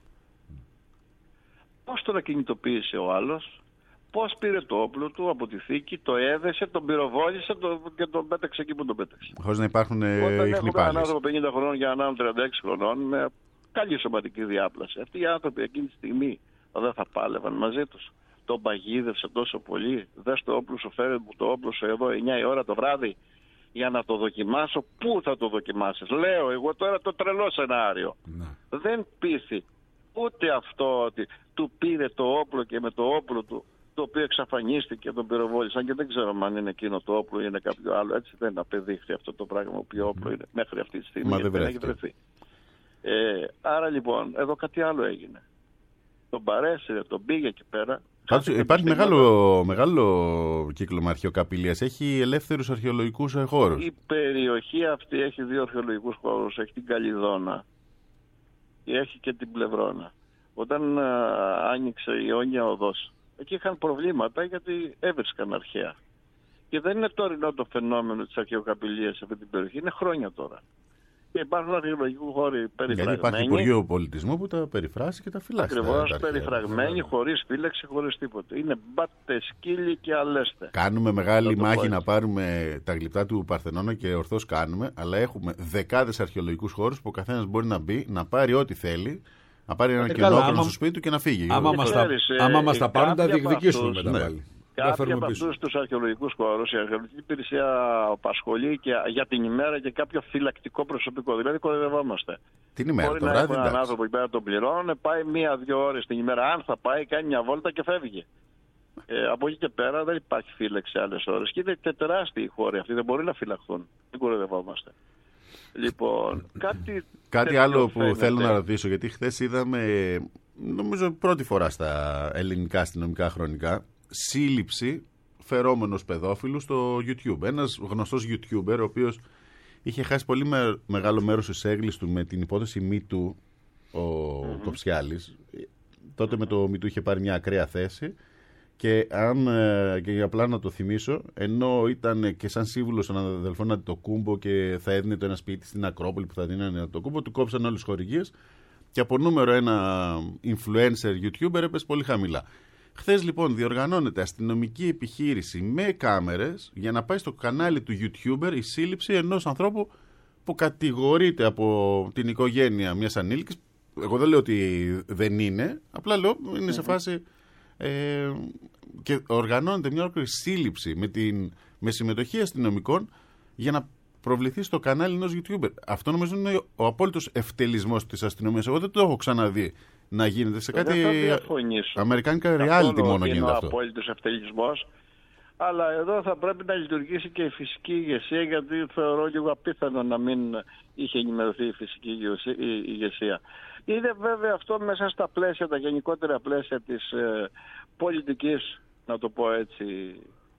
Πώς τον κινητοποίησε ο άλλος, πώς πήρε το όπλο του από τη θήκη, το έδεσε, τον πυροβόλησε το, και τον πέταξε εκεί που τον πέταξε. Χωρίς να υπάρχουν ίχνη Όταν έχουμε έναν πάλης. άνθρωπο πενήντα χρονών για έναν τριάντα έξι χρονών με καλή σωματική διάπλαση. Αυτοί οι άνθρωποι εκείνη τη στιγμή δεν θα πάλευαν μαζί τους. Τον παγίδευσε τόσο πολύ. Δες το όπλο σου, φέρε μου το όπλο σου εδώ εννιά η ώρα το βράδυ για να το δοκιμάσω. Πού θα το δοκιμάσεις? Λέω εγώ τώρα το τρελό σενάριο. Ναι. Δεν πείθει ούτε αυτό ότι του πήρε το όπλο και με το όπλο του, το οποίο εξαφανίστηκε, τον πυροβόλησαν και δεν ξέρω αν είναι εκείνο το όπλο ή είναι κάποιο άλλο. Έτσι δεν απεδείχθη αυτό το πράγμα, ποιο όπλο είναι μέχρι αυτή τη στιγμή. Μα δεν δεν έχει βρεθεί. Ε, άρα λοιπόν, εδώ κάτι άλλο έγινε. Τον παρέσυρε, τον πήγε εκεί πέρα. Πάντως, υπάρχει μεγάλο, μεγάλο κύκλωμα αρχαιοκαπηλείας. Έχει ελεύθερους αρχαιολογικούς χώρους. Η περιοχή αυτή έχει δύο αρχαιολογικούς χώρους. Έχει την Καλιδόνα και έχει και την Πλευρώνα. Όταν α, άνοιξε η Αιώνια Οδός, εκεί είχαν προβλήματα γιατί έβρισκαν αρχαία. Και δεν είναι τωρινό το φαινόμενο της αρχαιοκαπηλείας σε αυτή την περιοχή. Είναι χρόνια τώρα. Και υπάρχουν αρχαιολογικοί χώροι περιφραγμένοι. Γιατί υπάρχει Υπουργείο Πολιτισμού που τα περιφράσει και τα φυλάξει. Ακριβώς, περιφραγμένοι, χωρίς φύλαξη, χωρίς τίποτα. Είναι μπάτε, σκύλοι και αλέστε. Κάνουμε μεγάλη μάχη να πάρουμε τα γλυπτά του Παρθενώνα και ορθώς κάνουμε, αλλά έχουμε δεκάδες αρχαιολογικούς χώρους που ο καθένας μπορεί να μπει, να πάρει ό,τι θέλει, να πάρει ένα κοινόχρονο στο σπίτι του και να φύγει. Άμα μας τα, άμα μας τα πάρουν, τα διεκδικήσουμε μετά ναι. πάλι. Κάποιοι από αυτούς τους αρχαιολογικούς χώρους, η αρχαιολογική υπηρεσία απασχολεί και για την ημέρα και κάποιο φυλακτικό προσωπικό. Δηλαδή κοροϊδευόμαστε. Την ημέρα, μπορεί το να βράδυ, έχει έναν άνθρωπο που πέρα τον πληρώνουν, πάει μία-δύο ώρες την ημέρα. Αν θα πάει, κάνει μια βόλτα και φεύγει. Ε, από εκεί και πέρα δεν υπάρχει φύλαξη άλλες ώρες. Και είναι τεράστιοι οι χώροι αυτοί, δεν μπορεί να φυλαχθούν. Δεν κοροϊδευόμαστε. Λοιπόν, κάτι, κάτι άλλο που φαίνεται. Θέλω να ρωτήσω, γιατί χθες είδαμε, νομίζω πρώτη φορά στα ελληνικά αστυνομικά χρονικά, σύλληψη φερόμενος παιδόφιλου στο YouTube. Ένας γνωστός YouTuber, ο οποίος είχε χάσει πολύ με, μεγάλο μέρος της έγκλης του με την υπόθεση Me Too, ο mm-hmm. Κοψιάλης. Τότε με το Me Too είχε πάρει μια ακραία θέση και, αν, και απλά να το θυμίσω, ενώ ήταν και σαν σύμβουλος στον αδελφό Αντιτοκούμπο και θα έδινε το ένα σπίτι στην Ακρόπολη που θα δίνανε Αντιτοκούμπο, του κόψαν όλες τις χορηγίες και από νούμερο ένα influencer YouTuber έπεσε πολύ χαμηλά. Χθες λοιπόν διοργανώνεται αστυνομική επιχείρηση με κάμερες για να πάει στο κανάλι του YouTuber η σύλληψη ενός ανθρώπου που κατηγορείται από την οικογένεια μιας ανήλικης. Εγώ δεν λέω ότι δεν είναι, απλά λέω είναι σε φάση ε, και οργανώνεται μια ολόκληρη σύλληψη με, την, με συμμετοχή αστυνομικών για να προβληθεί στο κανάλι ενός YouTuber. Αυτό νομίζω είναι ο απόλυτος ευτελισμός της αστυνομίας. Εγώ δεν το έχω ξαναδεί να γίνεται σε κάτι αμερικάνικα reality μόνο γίνεται αυτό. Είναι ο απόλυτος ευτελισμός, αλλά εδώ θα πρέπει να λειτουργήσει και η φυσική ηγεσία, γιατί θεωρώ λίγο απίθανο να μην είχε ενημερωθεί η φυσική ηγεσία. Είναι βέβαια αυτό μέσα στα πλαίσια, τα γενικότερα πλαίσια της ε, πολιτικής, να το πω έτσι,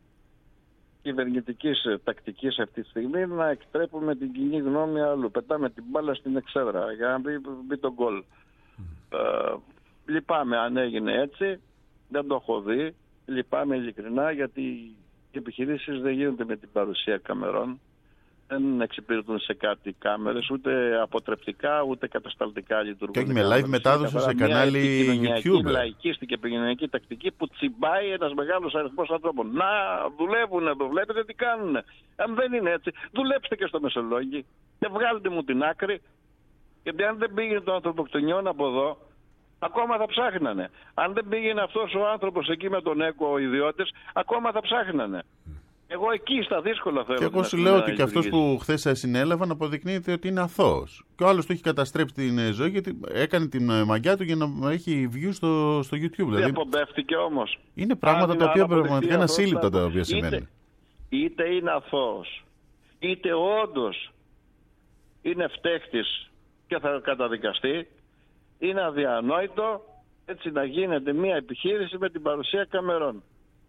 κυβερνητικής τακτικής αυτή τη στιγμή, να εκτρέπουμε την κοινή γνώμη αλλού. Πετάμε την μπάλα στην εξέδρα για να μπει, μπει τον γκολ. Ε, λυπάμαι αν έγινε έτσι, δεν το έχω δει. λυπάμαι ειλικρινά, γιατί οι επιχειρήσεις δεν γίνονται με την παρουσία καμερών. Δεν εξυπηρετούν σε κάτι κάμερες, ούτε αποτρεπτικά, ούτε κατασταλτικά λειτουργούν. Και έχει με live μετάδοση σε κανάλι YouTube. Μια λαϊκίστη και επικοινωνιακή τακτική που τσιμπάει ένας μεγάλος αριθμός ανθρώπων. Να δουλεύουν εδώ, βλέπετε τι κάνουν. Αν δεν είναι έτσι, δουλέψτε και στο Μεσολόγγι και βγάλετε μου την άκρη. Γιατί αν δεν πήγαινε το ανθρωποκτονιόν από εδώ, ακόμα θα ψάχνανε. Αν δεν πήγαινε αυτός ο άνθρωπος εκεί με τον ΕΚΟ, ο ιδιώτης, ακόμα θα ψάχνανε. Εγώ εκεί στα δύσκολα θέλω. Και εγώ σου λέω ότι και αυτός που χθες συνέλαβαν αποδεικνύεται ότι είναι αθώος. Και ο άλλος του έχει καταστρέψει την ζωή γιατί έκανε την μαγιά του για να έχει views στο, στο YouTube. Δεν δηλαδή, απομπεύτηκε όμως. Είναι πράγματα τα οποία πραγματικά είναι ασύλληπτα τα οποία σημαίνουν. Είτε είναι αθώος, είτε όντως είναι φταίχτης και θα καταδικαστεί, είναι αδιανόητο έτσι να γίνεται μια επιχείρηση με την παρουσία καμερών.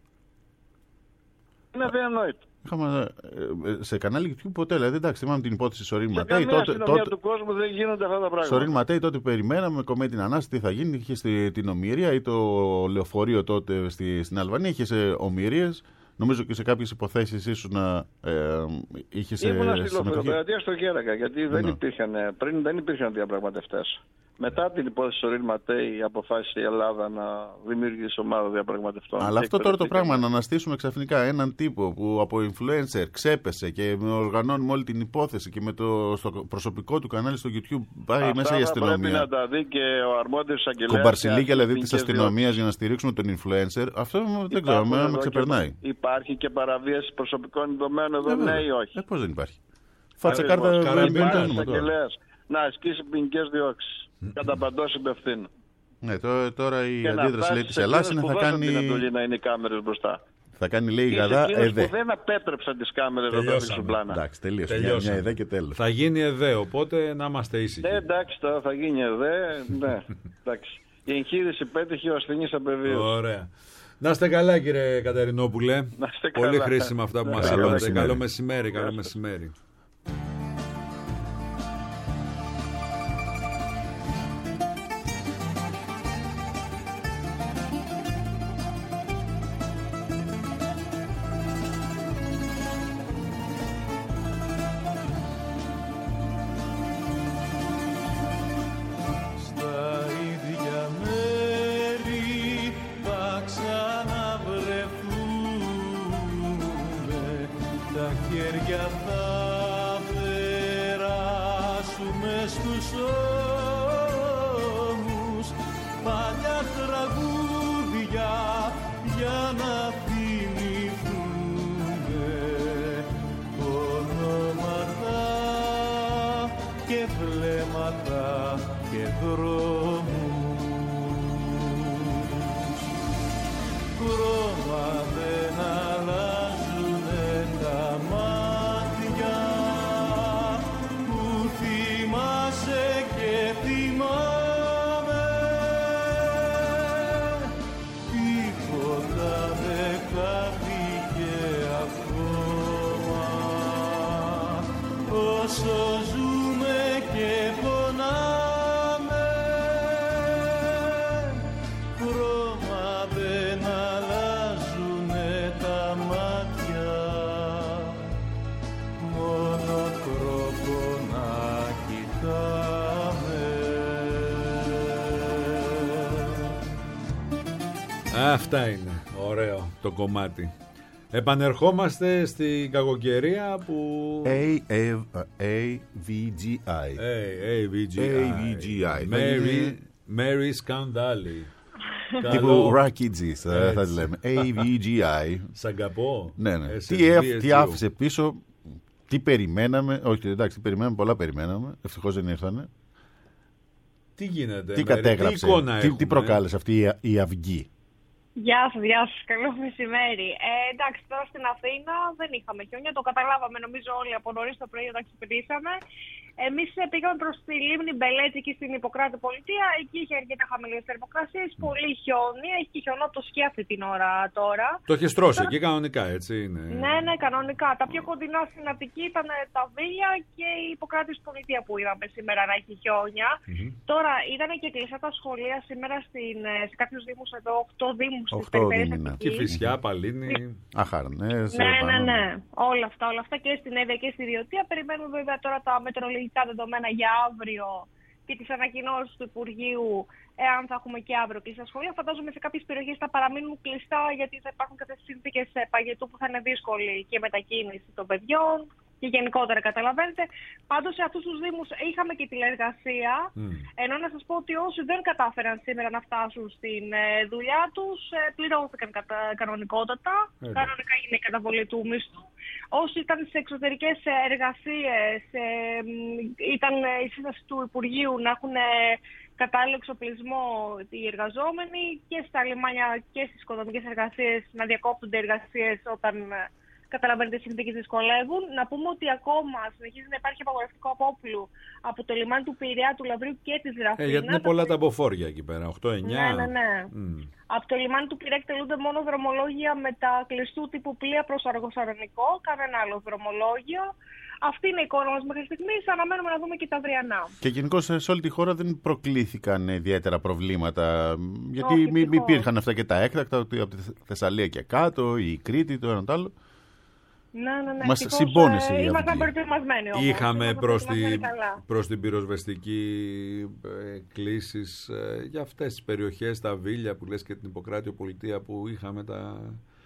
Είναι αδιανόητο. Είχαμε σε κανάλι YouTube ποτέ, δηλαδή εντάξει, θυμάμαι την υπόθεση Σωρίν Ματέι. Σε καμία αστυνομία του κόσμου δεν γίνονται αυτά τα πράγματα. Σωρίν Ματέι τότε περιμέναμε, κομμέ την Ανάσταση, τι θα γίνει, είχε στη, την ομηρία ή το λεωφορείο τότε στη, στην Αλβανία, είχε σε ομηρίες. Νομίζω και σε κάποιες υποθέσεις ίσως να ε, είχε σε Ήμουνα στη λεωφορεία στο Γέρακα, γιατί δεν υπήρχαν, πριν δεν υπήρχαν διαπραγματευτές. Μετά την υπόθεση Σωρίν Ματέι αποφάσισε η Ελλάδα να δημιουργήσει ομάδα διαπραγματευτών. Αλλά αυτό τώρα το πράγμα, να αναστήσουμε ξαφνικά έναν τύπο που από influencer ξέπεσε και οργανώνουμε όλη την υπόθεση και με το στο προσωπικό του κανάλι στο YouTube πάει αυτά μέσα η αστυνομία. Πρέπει να τα δει και ο αρμόδιος εισαγγελέας. Κομπαρσιλίκια δηλαδή της αστυνομίας για να στηρίξουμε τον influencer. Αυτό δεν ξέρω, με ξεπερνάει. Υπάρχει και παραβίαση προσωπικών δεδομένων εδώ, ναι ή όχι? Ε, πώς δεν υπάρχει. Φάτσα κάρτα να ασκήσει ποινικές διώξεις. Κατά παντός υπευθύνου. Ναι, τώρα η αντίδραση λέει της Ελλάδας είναι θα κάνει. Την εντολή να είναι οι κάμερες μπροστά. Θα κάνει λέει η Γαδά ΕΔΕ. Που δεν απέτρεψαν τις κάμερες να τραβήξουν πλάνα. Εντάξει, τελείωσε. Μια, μια ΕΔΕ και τέλος. Θα γίνει ΕΔΕ, οπότε να είμαστε ήσυχοι. Ναι, εντάξει, τώρα θα γίνει ΕΔΕ. Ναι, εντάξει. Η εγχείρηση πέτυχε, ο ασθενής απεβίωσε. Ωραία. Να είστε καλά, κύριε Κατερινόπουλε. Πολύ χρήσιμα αυτά που μας είπατε. Καλό μεσημέρι, καλό μεσημέρι. Αυτά είναι. Ωραίο το κομμάτι. Επανερχόμαστε στην κακοκαιρία που... έι βι τζι άι. έι βι τζι άι. Mary, Mary Scandali. Τύπου Rakidis θα τη λέμε. έι βι τζι άι. Σ' αγαπώ. Ναι, ναι. Τι, τι άφησε πίσω, τι περιμέναμε. Όχι, εντάξει, τι περιμέναμε, πολλά περιμέναμε. Ευτυχώς δεν ήρθανε. Τι γίνεται, τι κατέγραψε, τι, τι, τι προκάλεσε αυτή η, η αυγή. Γεια σας, γεια σας, καλό μεσημέρι. Ε, εντάξει, τώρα στην Αθήνα δεν είχαμε χιόνια, το καταλάβαμε νομίζω όλοι από νωρίς το πρωί όταν ξυπνήσαμε. Εμείς πήγαμε προς τη λίμνη Μπελέτη εκεί στην Ιπποκράτη πολιτεία. Εκεί είχε αρκετά χαμηλές θερμοκρασίες, πολύ χιόνι. Έχει και χιονότο σκι αυτή την ώρα τώρα. Το έχει στρώσει τώρα... εκεί κανονικά, έτσι είναι. Ναι, ναι, κανονικά. Τα πιο κοντινά στην Αττική ήταν τα Βίλια και η Ιπποκράτη πολιτεία που είδαμε σήμερα να έχει χιόνια. Mm-hmm. Τώρα ήταν και κλειστά τα σχολεία σήμερα στην, σε κάποιους δήμους εδώ, οκτώ δήμους της περιφέρειας Αττικής. Κηφισιά, Παλίνη, Αχαρνές. Ναι, ναι, ναι. Όλα αυτά, όλα αυτά και στην Εύβοια και στη Διωτία. Περιμένουμε βέβαια τώρα τα μετεωρολογικά δεδομένα για αύριο και τις ανακοινώσεις του Υπουργείου, εάν θα έχουμε και αύριο κλειστά σχολεία. Φαντάζομαι σε κάποιες περιοχές θα παραμείνουν κλειστά, γιατί θα υπάρχουν κάποιες συνθήκες παγετού που θα είναι δύσκολη και μετακίνηση των παιδιών και γενικότερα, καταλαβαίνετε. Πάντως σε αυτούς τους δήμους είχαμε και τηλεεργασία, mm. ενώ να σας πω ότι όσοι δεν κατάφεραν σήμερα να φτάσουν στην ε, δουλειά τους, ε, πληρώθηκαν κατα... κανονικότατα. Mm. Κανονικά είναι η καταβολή του μισθού. Όσοι ήταν σε εξωτερικές εργασίες, ε, ήταν η σύσταση του Υπουργείου να έχουν ε, κατάλληλο εξοπλισμό οι εργαζόμενοι, και στα λιμάνια και στις οικονομικές εργασίες να διακόπτονται εργασίες όταν καταλαβαίνετε οι συνθήκες δυσκολεύουν. Να πούμε ότι ακόμα συνεχίζει να υπάρχει απαγορευτικό απόπλου από το λιμάνι του Πειραιά, του Λαβρίου και της Ραφίνα. Ε, γιατί είναι πολλά τα μποφόρια εκεί πέρα, οκτώ εννιά. Ναι, ναι, ναι. Mm. Από το λιμάνι του Πειραιά εκτελούνται μόνο δρομολόγια με τα κλειστού τύπου πλοία προς Αργοσαρονικό, κανένα άλλο δρομολόγιο. Αυτή είναι η εικόνα μας μέχρι στιγμής. Αναμένουμε να δούμε και τα αυριανά. Και γενικώς σε όλη τη χώρα δεν προκλήθηκαν ιδιαίτερα προβλήματα. Γιατί μην υπήρχαν αυτά και τα έκτακτα, ότι από τη Θεσσαλία και κάτω, η Κρήτη, το ένα το άλλο. Ναι, ναι, ναι. Μας συμπόνεσε η ήμασταν προετοιμασμένοι όμως. Είχαμε προς, τη, προς την πυροσβεστική ε, κλήσεις ε, για αυτές τις περιοχές, τα Βίλια που λες και την Ιπποκράτειο πολιτεία που είχαμε τα...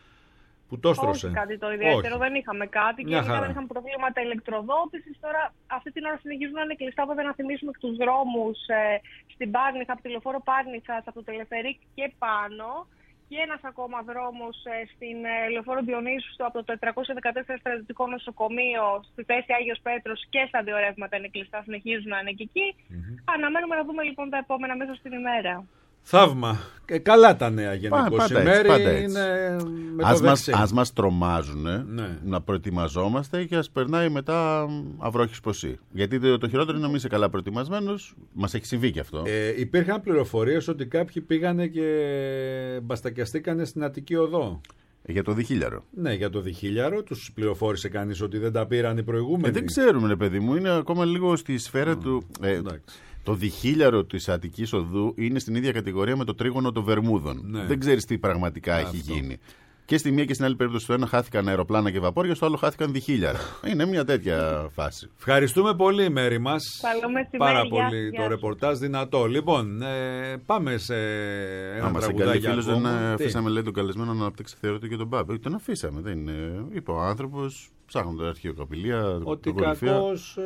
που το στρώσε. Όχι κάτι το ιδιαίτερο, Όχι. δεν είχαμε κάτι και δεν είχαμε προβλήματα ηλεκτροδότησης. Τώρα αυτή την ώρα συνεχίζουν να είναι κλειστά, βέβαια να θυμίσουμε και τους δρόμους ε, στην Πάρνηθα, από τη λεωφόρο Πάρνηθας, από το Τελεφερίκ και πάνω. Και ένας ακόμα δρόμος ε, στην ε, λεωφόρο Διονύσου, από το τετρακόσια δεκατέσσερα στρατιωτικό νοσοκομείο, στη θέση Άγιος Πέτρος, και στα δύο ρεύματα είναι κλειστά, συνεχίζουν να είναι και εκεί. Mm-hmm. Αναμένουμε να δούμε λοιπόν τα επόμενα μέσα στην ημέρα. Θαύμα. Ε, καλά τα νέα γενικώς. Η μέρη είναι με το ας, μας, ας μας τρομάζουν ναι. να προετοιμαζόμαστε και ας περνάει μετά αυρόχης ποσή. Γιατί το, το χειρότερο είναι να μην είσαι καλά προετοιμασμένος. Μας έχει συμβεί και αυτό. Ε, υπήρχαν πληροφορίες ότι κάποιοι πήγανε και μπαστακιαστήκανε στην Αττική Οδό. Για το διχίλιαρο. Ναι, για το διχίλιαρο. Τους πληροφόρησε κανείς ότι δεν τα πήραν οι προηγούμενοι. Ε, δεν ξέρουμε, ρε παιδί μου. Είναι ακόμα λίγο στη σφαίρα mm, του. Ε, το διχίλιαρο της Αττικής Οδού είναι στην ίδια κατηγορία με το τρίγωνο των Βερμούδων. Ναι. Δεν ξέρεις τι πραγματικά Α, έχει αυτό. γίνει. Και στη μία και στην άλλη περίπτωση, στο ένα χάθηκαν αεροπλάνα και βαπόρια, στο άλλο χάθηκαν διχίλιαρα. Είναι μια τέτοια φάση. Ευχαριστούμε πολύ, Μέρη μας. Πάρα γεια, πολύ γεια. το ρεπορτάζ δυνατό. Λοιπόν, ε, πάμε σε ένα Άμα τραγουδάκι. Σε καλή φίλος δεν αφήσαμε, λέει, τον καλεσμένο να αναπτύξει θεωρητή και τον Μπάμπη. Τον αφήσαμε. Δεν είναι. Είπε ο άνθρωπος, ψάχνουν το αρχαιοκαπηλεία. Ότι κακώς,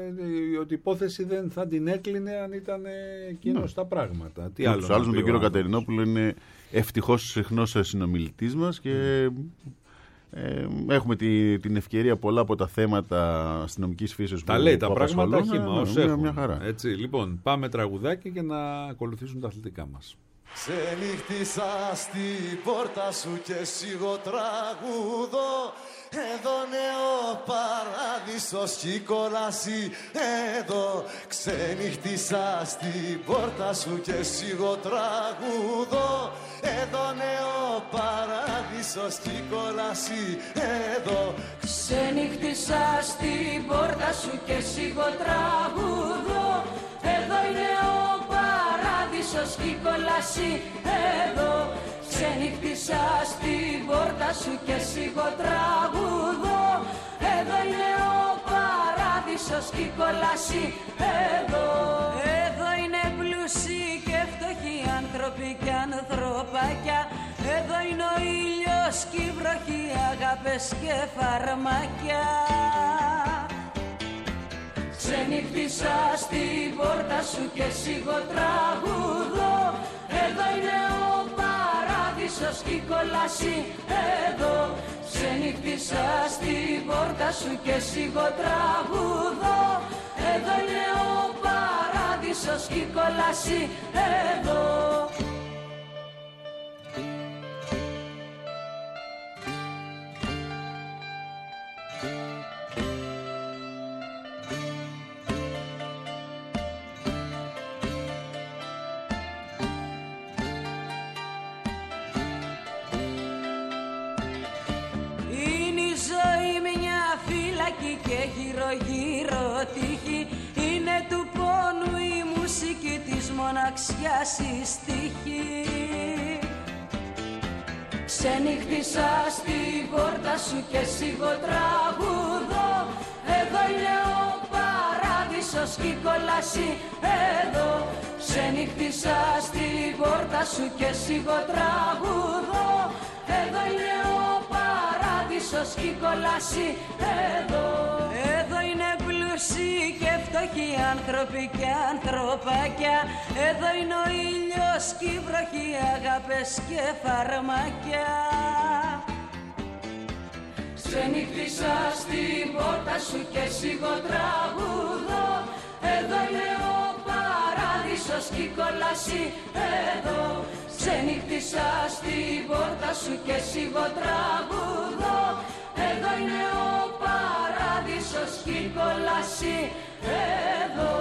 ε, ότι η υπόθεση δεν θα την έκλεινε αν ήταν εκείνο στα πράγματα. Τι άλλο. Τους άλλους με τον κύριο Κατερινόπουλο είναι ευτυχώς συχνός συνομιλητής μας και ε, έχουμε τη, την ευκαιρία πολλά από τα θέματα αστυνομικής φύσεως τα που λέει τα πράγματα χύμα ναι, ως μια, έχουν. Μια χαρά. Έτσι, λοιπόν, πάμε τραγουδάκι και να ακολουθήσουν τα αθλητικά μας. Ξενύχτησα στην πόρτα σου και σιγό τραγούδο. Εδώ νέο παράδεισος κι κόλαση. Εδώ ξενύχτησα στην πόρτα σου και σιγό τραγούδο. Εδώ νέο παράδεισος κι κόλαση. Εδώ ξενύχτησα στην πόρτα σου και σιγό τραγούδο. Εδώ είναι ο παράδεισος κι κόλαση. Εδώ ξενύχτησα στην πόρτα σου και σιγό τραγούδο. Εδώ είναι ο παράδεισος κι κόλαση. Εδώ, εδώ είναι πλούσιοι και φτωχοί άνθρωποι και ανθρωπάκια. Εδώ είναι ο ήλιος κι η βροχή, αγάπες και φαρμάκια. Ξενύχτησα στην πόρτα σου και σιγό τραγούδο. Εδώ είναι ο παράδεισος κι η κόλαση. Εδώ ξενύχτησα στην πόρτα σου και σιγό τραγούδο. Εδώ είναι ο παράδεισος κι η κόλαση. Εδώ. και γύρω γύρω τύχη. Είναι του πόνου η μουσική της μοναξιάς η στίχη. Ξενύχτησα στην πόρτα σου και σιγό τραγουδώ. Εδώ είναι ο παράδεισος κι η κόλαση εδώ. Ξενύχτησα στην πόρτα σου και σιγό τραγουδώ. Εδώ είναι ο παράδεισος κι η κόλαση εδώ. Εδώ είναι πλούσιοι και φτωχοί άνθρωποι και ανθρωπάκια. Εδώ είναι ο ήλιος κι η βροχή, αγάπες και φαρμάκια. Ξενύχτησα στην πόρτα σου και σιγό τραγουδώ. Εδώ είναι ο παράδεισος κι η κόλαση εδώ. Ξενύχτησα στην πόρτα σου και σιγό τραγουδώ. Εδώ είναι ο παράδεισος κι η κόλαση εδώ.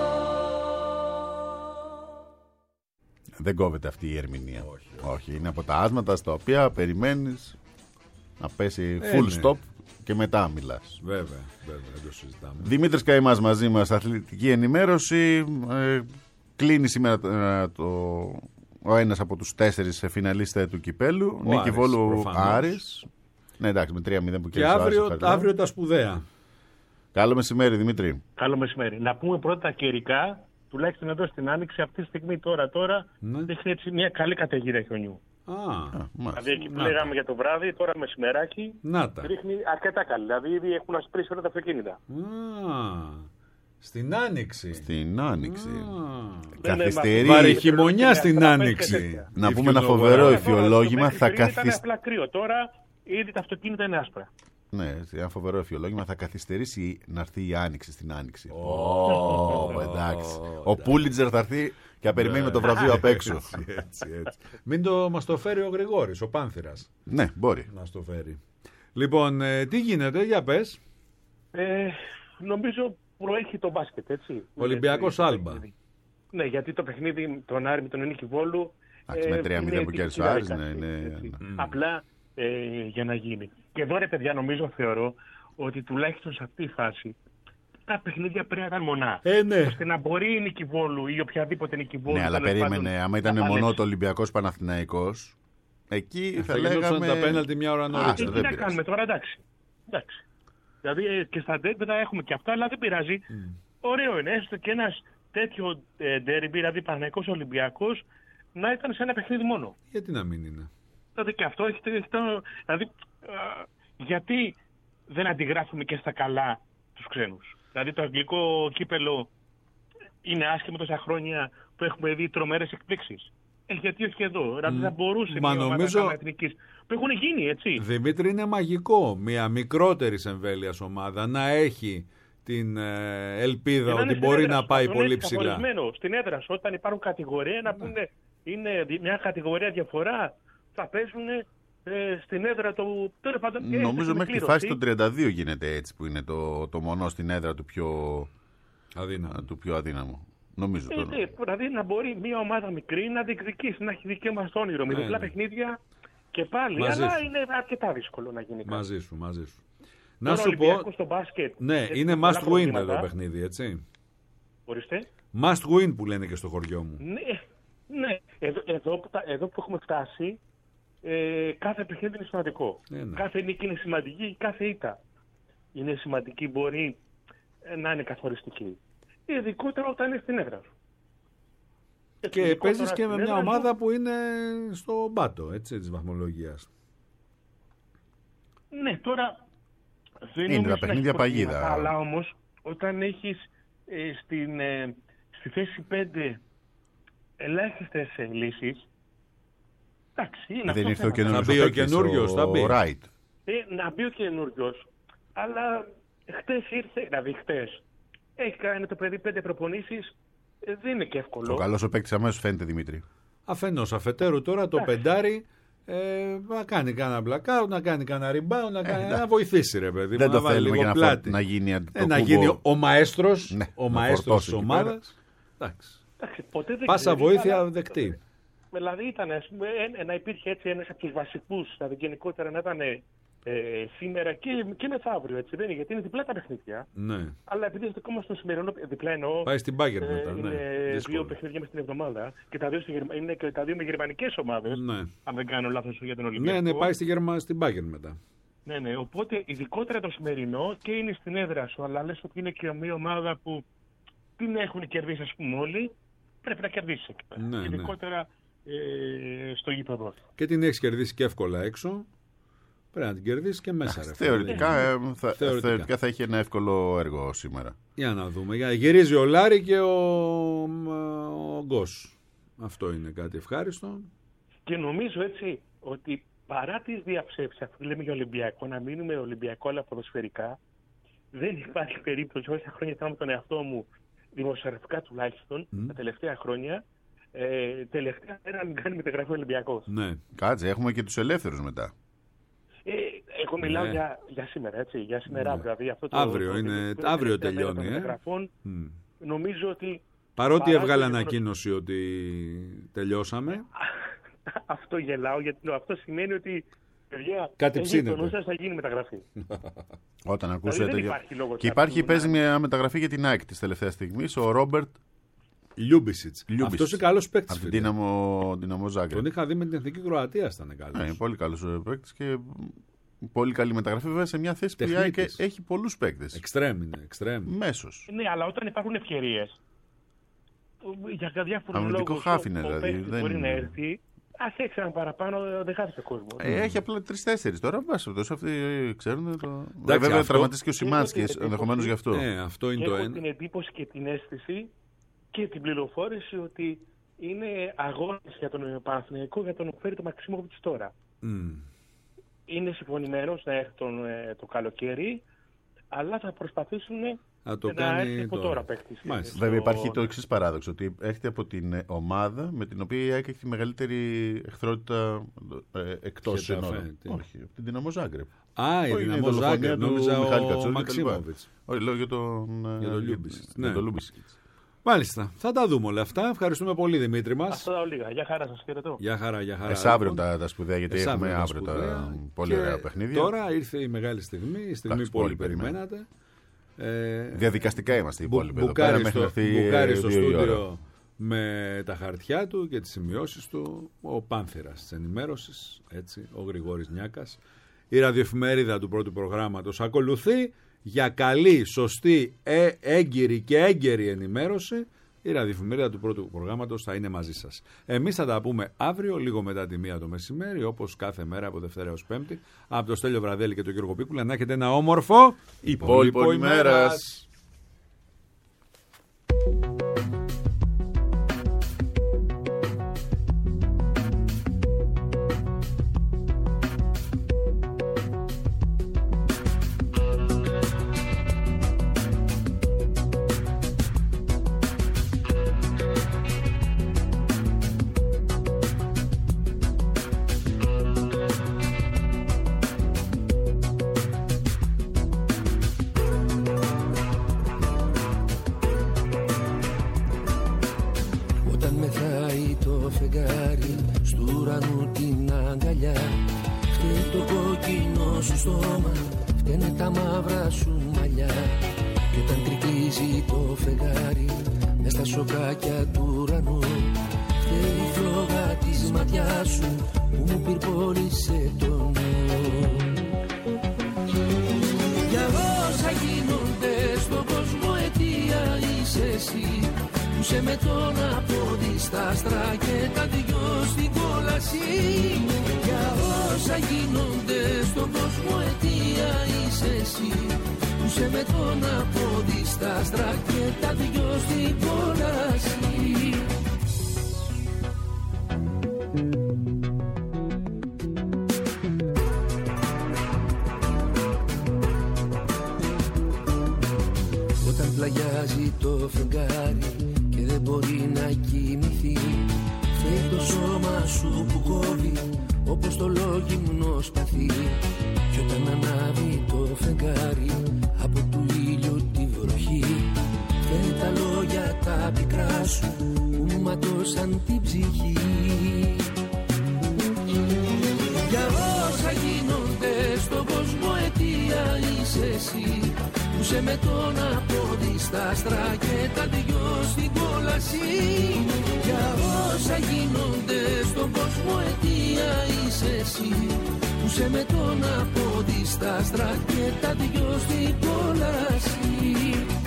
Δεν κόβεται αυτή η ερμηνεία. Όχι, όχι. Είναι από τα άσματα στα οποία περιμένεις να πέσει full ε, stop και μετά μιλάς. Βέβαια, βέβαια, δεν το συζητάμε. Δημήτρης Καημάς μαζί μας, αθλητική ενημέρωση. Ε, κλείνει σήμερα ε, το, ο ένας από τους τέσσερις φιναλίστε του κυπέλου. Ο Νίκη Άρης, Βόλου προφανώς. Άρης. Ναι, εντάξει, με τρία μηδέν που και αύριο, αύριο τα σπουδαία. Καλό μεσημέρι, Δημήτρη. Καλό μεσημέρι. Να πούμε πρώτα τα καιρικά, τουλάχιστον εδώ στην Άνοιξη, αυτή τη στιγμή τώρα, τώρα ναι. έχει έτσι μια καλή καταιγίδα χιονιού. Α, δηλαδή εκεί που λέγαμε για το βράδυ, τώρα μεσημεράκι ρίχνει αρκετά καλή. Δηλαδή ήδη έχουν ασπρίσει όλα τα αυτοκίνητα. Α, στην Άνοιξη. Στην Άνοιξη. Καθυστερεί. Βαρυχημονιά στην Άνοιξη. Να πούμε ένα φοβερό εφιολόγημα. Θα καθυστερεί. Ήταν απλά κρύο. Τώρα ήδη τα αυτοκίνητα είναι άσπρα. Ναι, ένα φοβερό εφιολόγημα. Θα καθυστερήσει να έρθει η Άνοιξη στην Άνοιξη. Ω, εντάξει. Ο Πούλιτζερ θα έρθει και θα περιμένει το βραβείο απ' έξω. Έτσι, έτσι. Μην το μας το φέρει ο Γρηγόρης, ο Πάνθυρας. Ναι, μπορεί. Να το φέρει. Λοιπόν, ε, τι γίνεται, για πες. Ε, νομίζω προέχει το μπάσκετ, έτσι. Ολυμπιακός Άλμπα. Ναι, γιατί το παιχνίδι τον Άρη με τον Νίκη Βόλου. Ε, με τρία μηδέν που κέρδισε ο Άρης, ναι, ναι. Απλά ε, για να γίνει. Και εδώ, ρε παιδιά, νομίζω, θεωρώ ότι τουλάχιστον σε αυτή τη φάση τα παιχνίδια πρέπει να ήταν μονά. Ε, ναι. Ώστε να μπορεί η Νίκη Βόλου ή οποιαδήποτε Νίκη Βόλου. Ναι, αλλά περίμενε. Άμα ήταν μονό το Ολυμπιακός Παναθηναϊκός, εκεί θα, θα λέγαμε. τα πέναλτι μια ώρα νωρίτερα. Τι να κάνουμε τώρα, εντάξει. εντάξει. Δηλαδή και στα ντέρμπι έχουμε και αυτά, αλλά δεν πειράζει. Mm. Ωραίο είναι, έστω και ένα τέτοιο ντέρμπι, δηλαδή Παναθηναϊκός Ολυμπιακός, να ήταν σε ένα παιχνίδι μόνο. Γιατί να μην είναι. Δηλαδή και αυτό έχει, έχει το. Δηλαδή, α, γιατί δεν αντιγράφουμε και στα καλά τους ξένους. Δηλαδή το αγγλικό κύπελο είναι άσχημο τόσα χρόνια που έχουμε δει τρομερές εκπλήξεις. Ε, γιατί όχι εδώ. Δηλαδή θα μπορούσε Μα μια νομίζω... ομάδα εθνικής που έχουν γίνει, έτσι. Δημήτρη, είναι μαγικό μια μικρότερη εμβέλειας ομάδα να έχει την ε, ελπίδα ότι μπορεί να πάει πολύ ψηλά. Στην έδρα σου, όταν υπάρχουν κατηγορίες, να πούνε είναι μια κατηγορία διαφορά, θα παίζουν ε, στην έδρα του. Νομίζω μέχρι τη φάση των τριάντα δύο γίνεται έτσι, που είναι το, το μονό στην έδρα του πιο αδύναμο. Του πιο αδύναμο. Νομίζω. Ε, ε, δηλαδή να μπορεί μια ομάδα μικρή να διεκδικήσει, να έχει δικαίωμα στο όνειρο με διπλά παιχνίδια και πάλι. Μαζί αλλά σου. Είναι αρκετά δύσκολο να γίνει κάτι. Μαζί σου, μαζί σου. Να σου πω. Στο μπάσκετ, ναι, είναι must win το παιχνίδι, έτσι. Ορίστε. Must win που λένε και στο χωριό μου. Ναι, ναι. Εδώ, εδώ, που, εδώ που έχουμε φτάσει, ε, κάθε παιχνίδι είναι σημαντικό. Ε, ναι. Κάθε νίκη είναι σημαντική, κάθε ήττα είναι σημαντική, μπορεί να είναι καθοριστική. Ειδικότερα όταν είναι στην έδρα σου. Και, και παίζεις και με μια ομάδα σου... που είναι στο πάτο, έτσι, της βαθμολογίας. Ναι, τώρα δεν είναι τα παιχνίδια παγίδα. Αλλά όμως όταν έχεις ε, στην, ε, στη θέση πέντε ελάχιστες ε, λύσεις, εντάξει, είναι δεν αυτό ήρθε να μπει ο καινούριος, θα μπει. Right. Ε, να μπει ο καινούριος, αλλά χτες ήρθε, δηλαδή χτες, έχει κάνει το παιδί πέντε προπονήσεις, ε, δεν είναι και εύκολο. Ο καλός ο παίκτης αμέσως φαίνεται, Δημήτρη. Αφενός, αφετέρου τώρα το εντάξει. πεντάρι ε, να κάνει κανένα blackout, να κάνει κανένα rebound, να, κάνει, ε, να βοηθήσει ρε παιδί. Δεν να το θέλουμε για να, να γίνει ε, να γίνει ο μαέστρος, ναι, ο μαέστρος της ομάδας. Εντάξει. Ποτέ δεν πάσα ξέρει, βοήθεια αλλά... δεκτή. Δηλαδή ήταν, ας πούμε, να υπήρχε έτσι ένας από τους βασικούς, δηλαδή γενικότερα να ήταν ε, σήμερα και, και μεθαύριο, έτσι δεν είναι, γιατί είναι διπλά τα παιχνίδια. Ναι. Αλλά επειδή είστε ακόμα στο σημερινό, διπλά εννοώ. Πάει στην Bayern ε, μετά. Είναι ναι. δύο παιχνίδια μες την εβδομάδα και τα δύο, είναι και τα δύο με γερμανικές ομάδες. Ναι. Αν δεν κάνω λάθος για τον Ολυμπιακό. Ναι, ναι, πάει στη Γερμα... στην Bayern μετά. Ναι, ναι. Οπότε ειδικότερα το σημερινό και είναι στην έδρα σου, αλλά λες ότι είναι και μια ομάδα που την έχουν κερδίσει, ας πούμε, όλοι. Πρέπει να κερδίσει εκεί πέρα. Ναι, ειδικότερα ναι. ε, στο γήπεδο. Και την έχει κερδίσει και εύκολα έξω. Πρέπει να την κερδίσει και μέσα. Ρε, θεωρητικά, ε, θα, θεωρητικά. θεωρητικά θα έχει ένα εύκολο έργο σήμερα. Για να δούμε. Για, γυρίζει ο Λάρη και ο, ο Γκος. Αυτό είναι κάτι ευχάριστο. Και νομίζω έτσι ότι παρά τις διαψεύσεις, αφού λέμε για Ολυμπιακό, να μείνουμε Ολυμπιακό αλλά ποδοσφαιρικά, δεν υπάρχει περίπτωση, όσα χρόνια θυμάμαι τον εαυτό μου, δημοσιογραφικά τουλάχιστον, mm. τα τελευταία χρόνια, ε, τελευταία μέρα να μην κάνει μεταγραφή Ολυμπιακός. Ναι. Κάτσε, έχουμε και τους ελεύθερους μετά. Ε, εγώ μιλάω ναι. για, για σήμερα, έτσι, για σήμερα ναι. δηλαδή. Αυτό το, αύριο, το, είναι, το, το, αύριο το, τελειώνει. Ε. Mm. Νομίζω ότι... Παρότι έβγαλε ανακοίνωση ότι τελειώσαμε. Αυτό γελάω, γιατί αυτό σημαίνει ότι παιδιά, κάτι ψήνεται. Σας θα γίνει μεταγραφή. Όταν ακούσετε. Δηλαδή υπάρχει και υπάρχει, παίζει μια μεταγραφή για την ΑΕΚ της τελευταίας στιγμής, ο Ρόμπερτ Λιούμπισιτς. Αυτός είναι καλός παίκτης. Από την Δυναμό Ζάγκρεπ. Τον είχα δει με την Εθνική Κροατία, ήταν καλός. Είναι πολύ καλός παίκτης και πολύ καλή μεταγραφή, βέβαια, σε μια θέση που η ΑΕΚ έχει πολλούς παίκτες. Εξτρέμ είναι, εξτρέμ. Μέσος. Ναι, αλλά όταν υπάρχουν ευκαιρίες, για διάφορους λόγους, χάφ είναι, ο δηλαδή, παίκτης δεν... μπορεί να έρθει. Ας έχει έναν παραπάνω, δεν χάθηκε ο κόσμος. Ε, έχει απλά τρεις-τέσσερις τώρα. Βάσει αυτό. Αυτοί ξέρουν. Το... Εντάξει, βέβαια, αυτό... τραυματίστηκε και ο Σιμάνσκι ενδεχομένως γι' αυτό. Ναι, αυτό είναι έχω το ένα. ένα. Έχω την εντύπωση και την αίσθηση και την πληροφόρηση ότι είναι αγώνες για τον Παναθηναϊκό για τον φέρει το Μαξίμοβιτς τώρα. Mm. Είναι συμφωνημένος να έρθει τον, το καλοκαίρι, αλλά θα προσπαθήσουν να το να κάνει έρθει από τώρα. τώρα παίκτης. Βέβαια υπάρχει το εξής παράδοξο, ότι έρχεται από την ομάδα με την οποία η ΑΕΚ έχει τη μεγαλύτερη εχθρότητα ε, εκτός συνόρων. Όχι, από την Δυναμό Ζάγκρεπ. Α, η Δυναμό Ζάγκρεπ, νόμιζα ο Μαξίμοβιτς. Όχι, λέω για τον Λούμπισιτς. Μάλιστα. Θα τα δούμε όλα αυτά. Ευχαριστούμε πολύ, Δημήτρη μας. Αυτά λίγα. Γεια χαρά σας. Χαιρετώ. Γεια χαρά, γεια χαρά. Εσάβριον τα, τα σπουδαία, γιατί έχουμε αύριο τα πολύ ωραία παιχνίδια. Τώρα ήρθε η μεγάλη στιγμή, η στιγμή που όλοι περιμένατε. Ε, Διαδικαστικά είμαστε οι υπόλοιποι εδώ πέρα. Μπουκάρει στο στούντιο με τα χαρτιά του και τις σημειώσεις του. Ο πάνθυρας της ενημέρωσης, έτσι, ο Γρηγόρης Νιάκας. Η ραδιοεφημερίδα του πρώτου προγράμματος ακολουθεί. Για καλή, σωστή, ε, έγκυρη και έγκαιρη ενημέρωση, η ραδιοεφημερίδα του πρώτου προγράμματος θα είναι μαζί σας. Εμείς θα τα πούμε αύριο, λίγο μετά τη μία το μεσημέρι, όπως κάθε μέρα από Δευτέρα έως Πέμπτη, από το Στέλιο Βραδέλη και τον Γιώργο Πίκουλα, να έχετε ένα όμορφο υπόλοιπο ημέρας. Για όσα γίνονται στον κόσμο είσαι εσύ, που σε με τον απόδι στα άστρα και τα δυο στην κόλαση. Για όσα γίνονται στον κόσμο αιτία είσαι εσύ, που σε με τον απόδι στα άστρα και τα δυο στην κόλαση.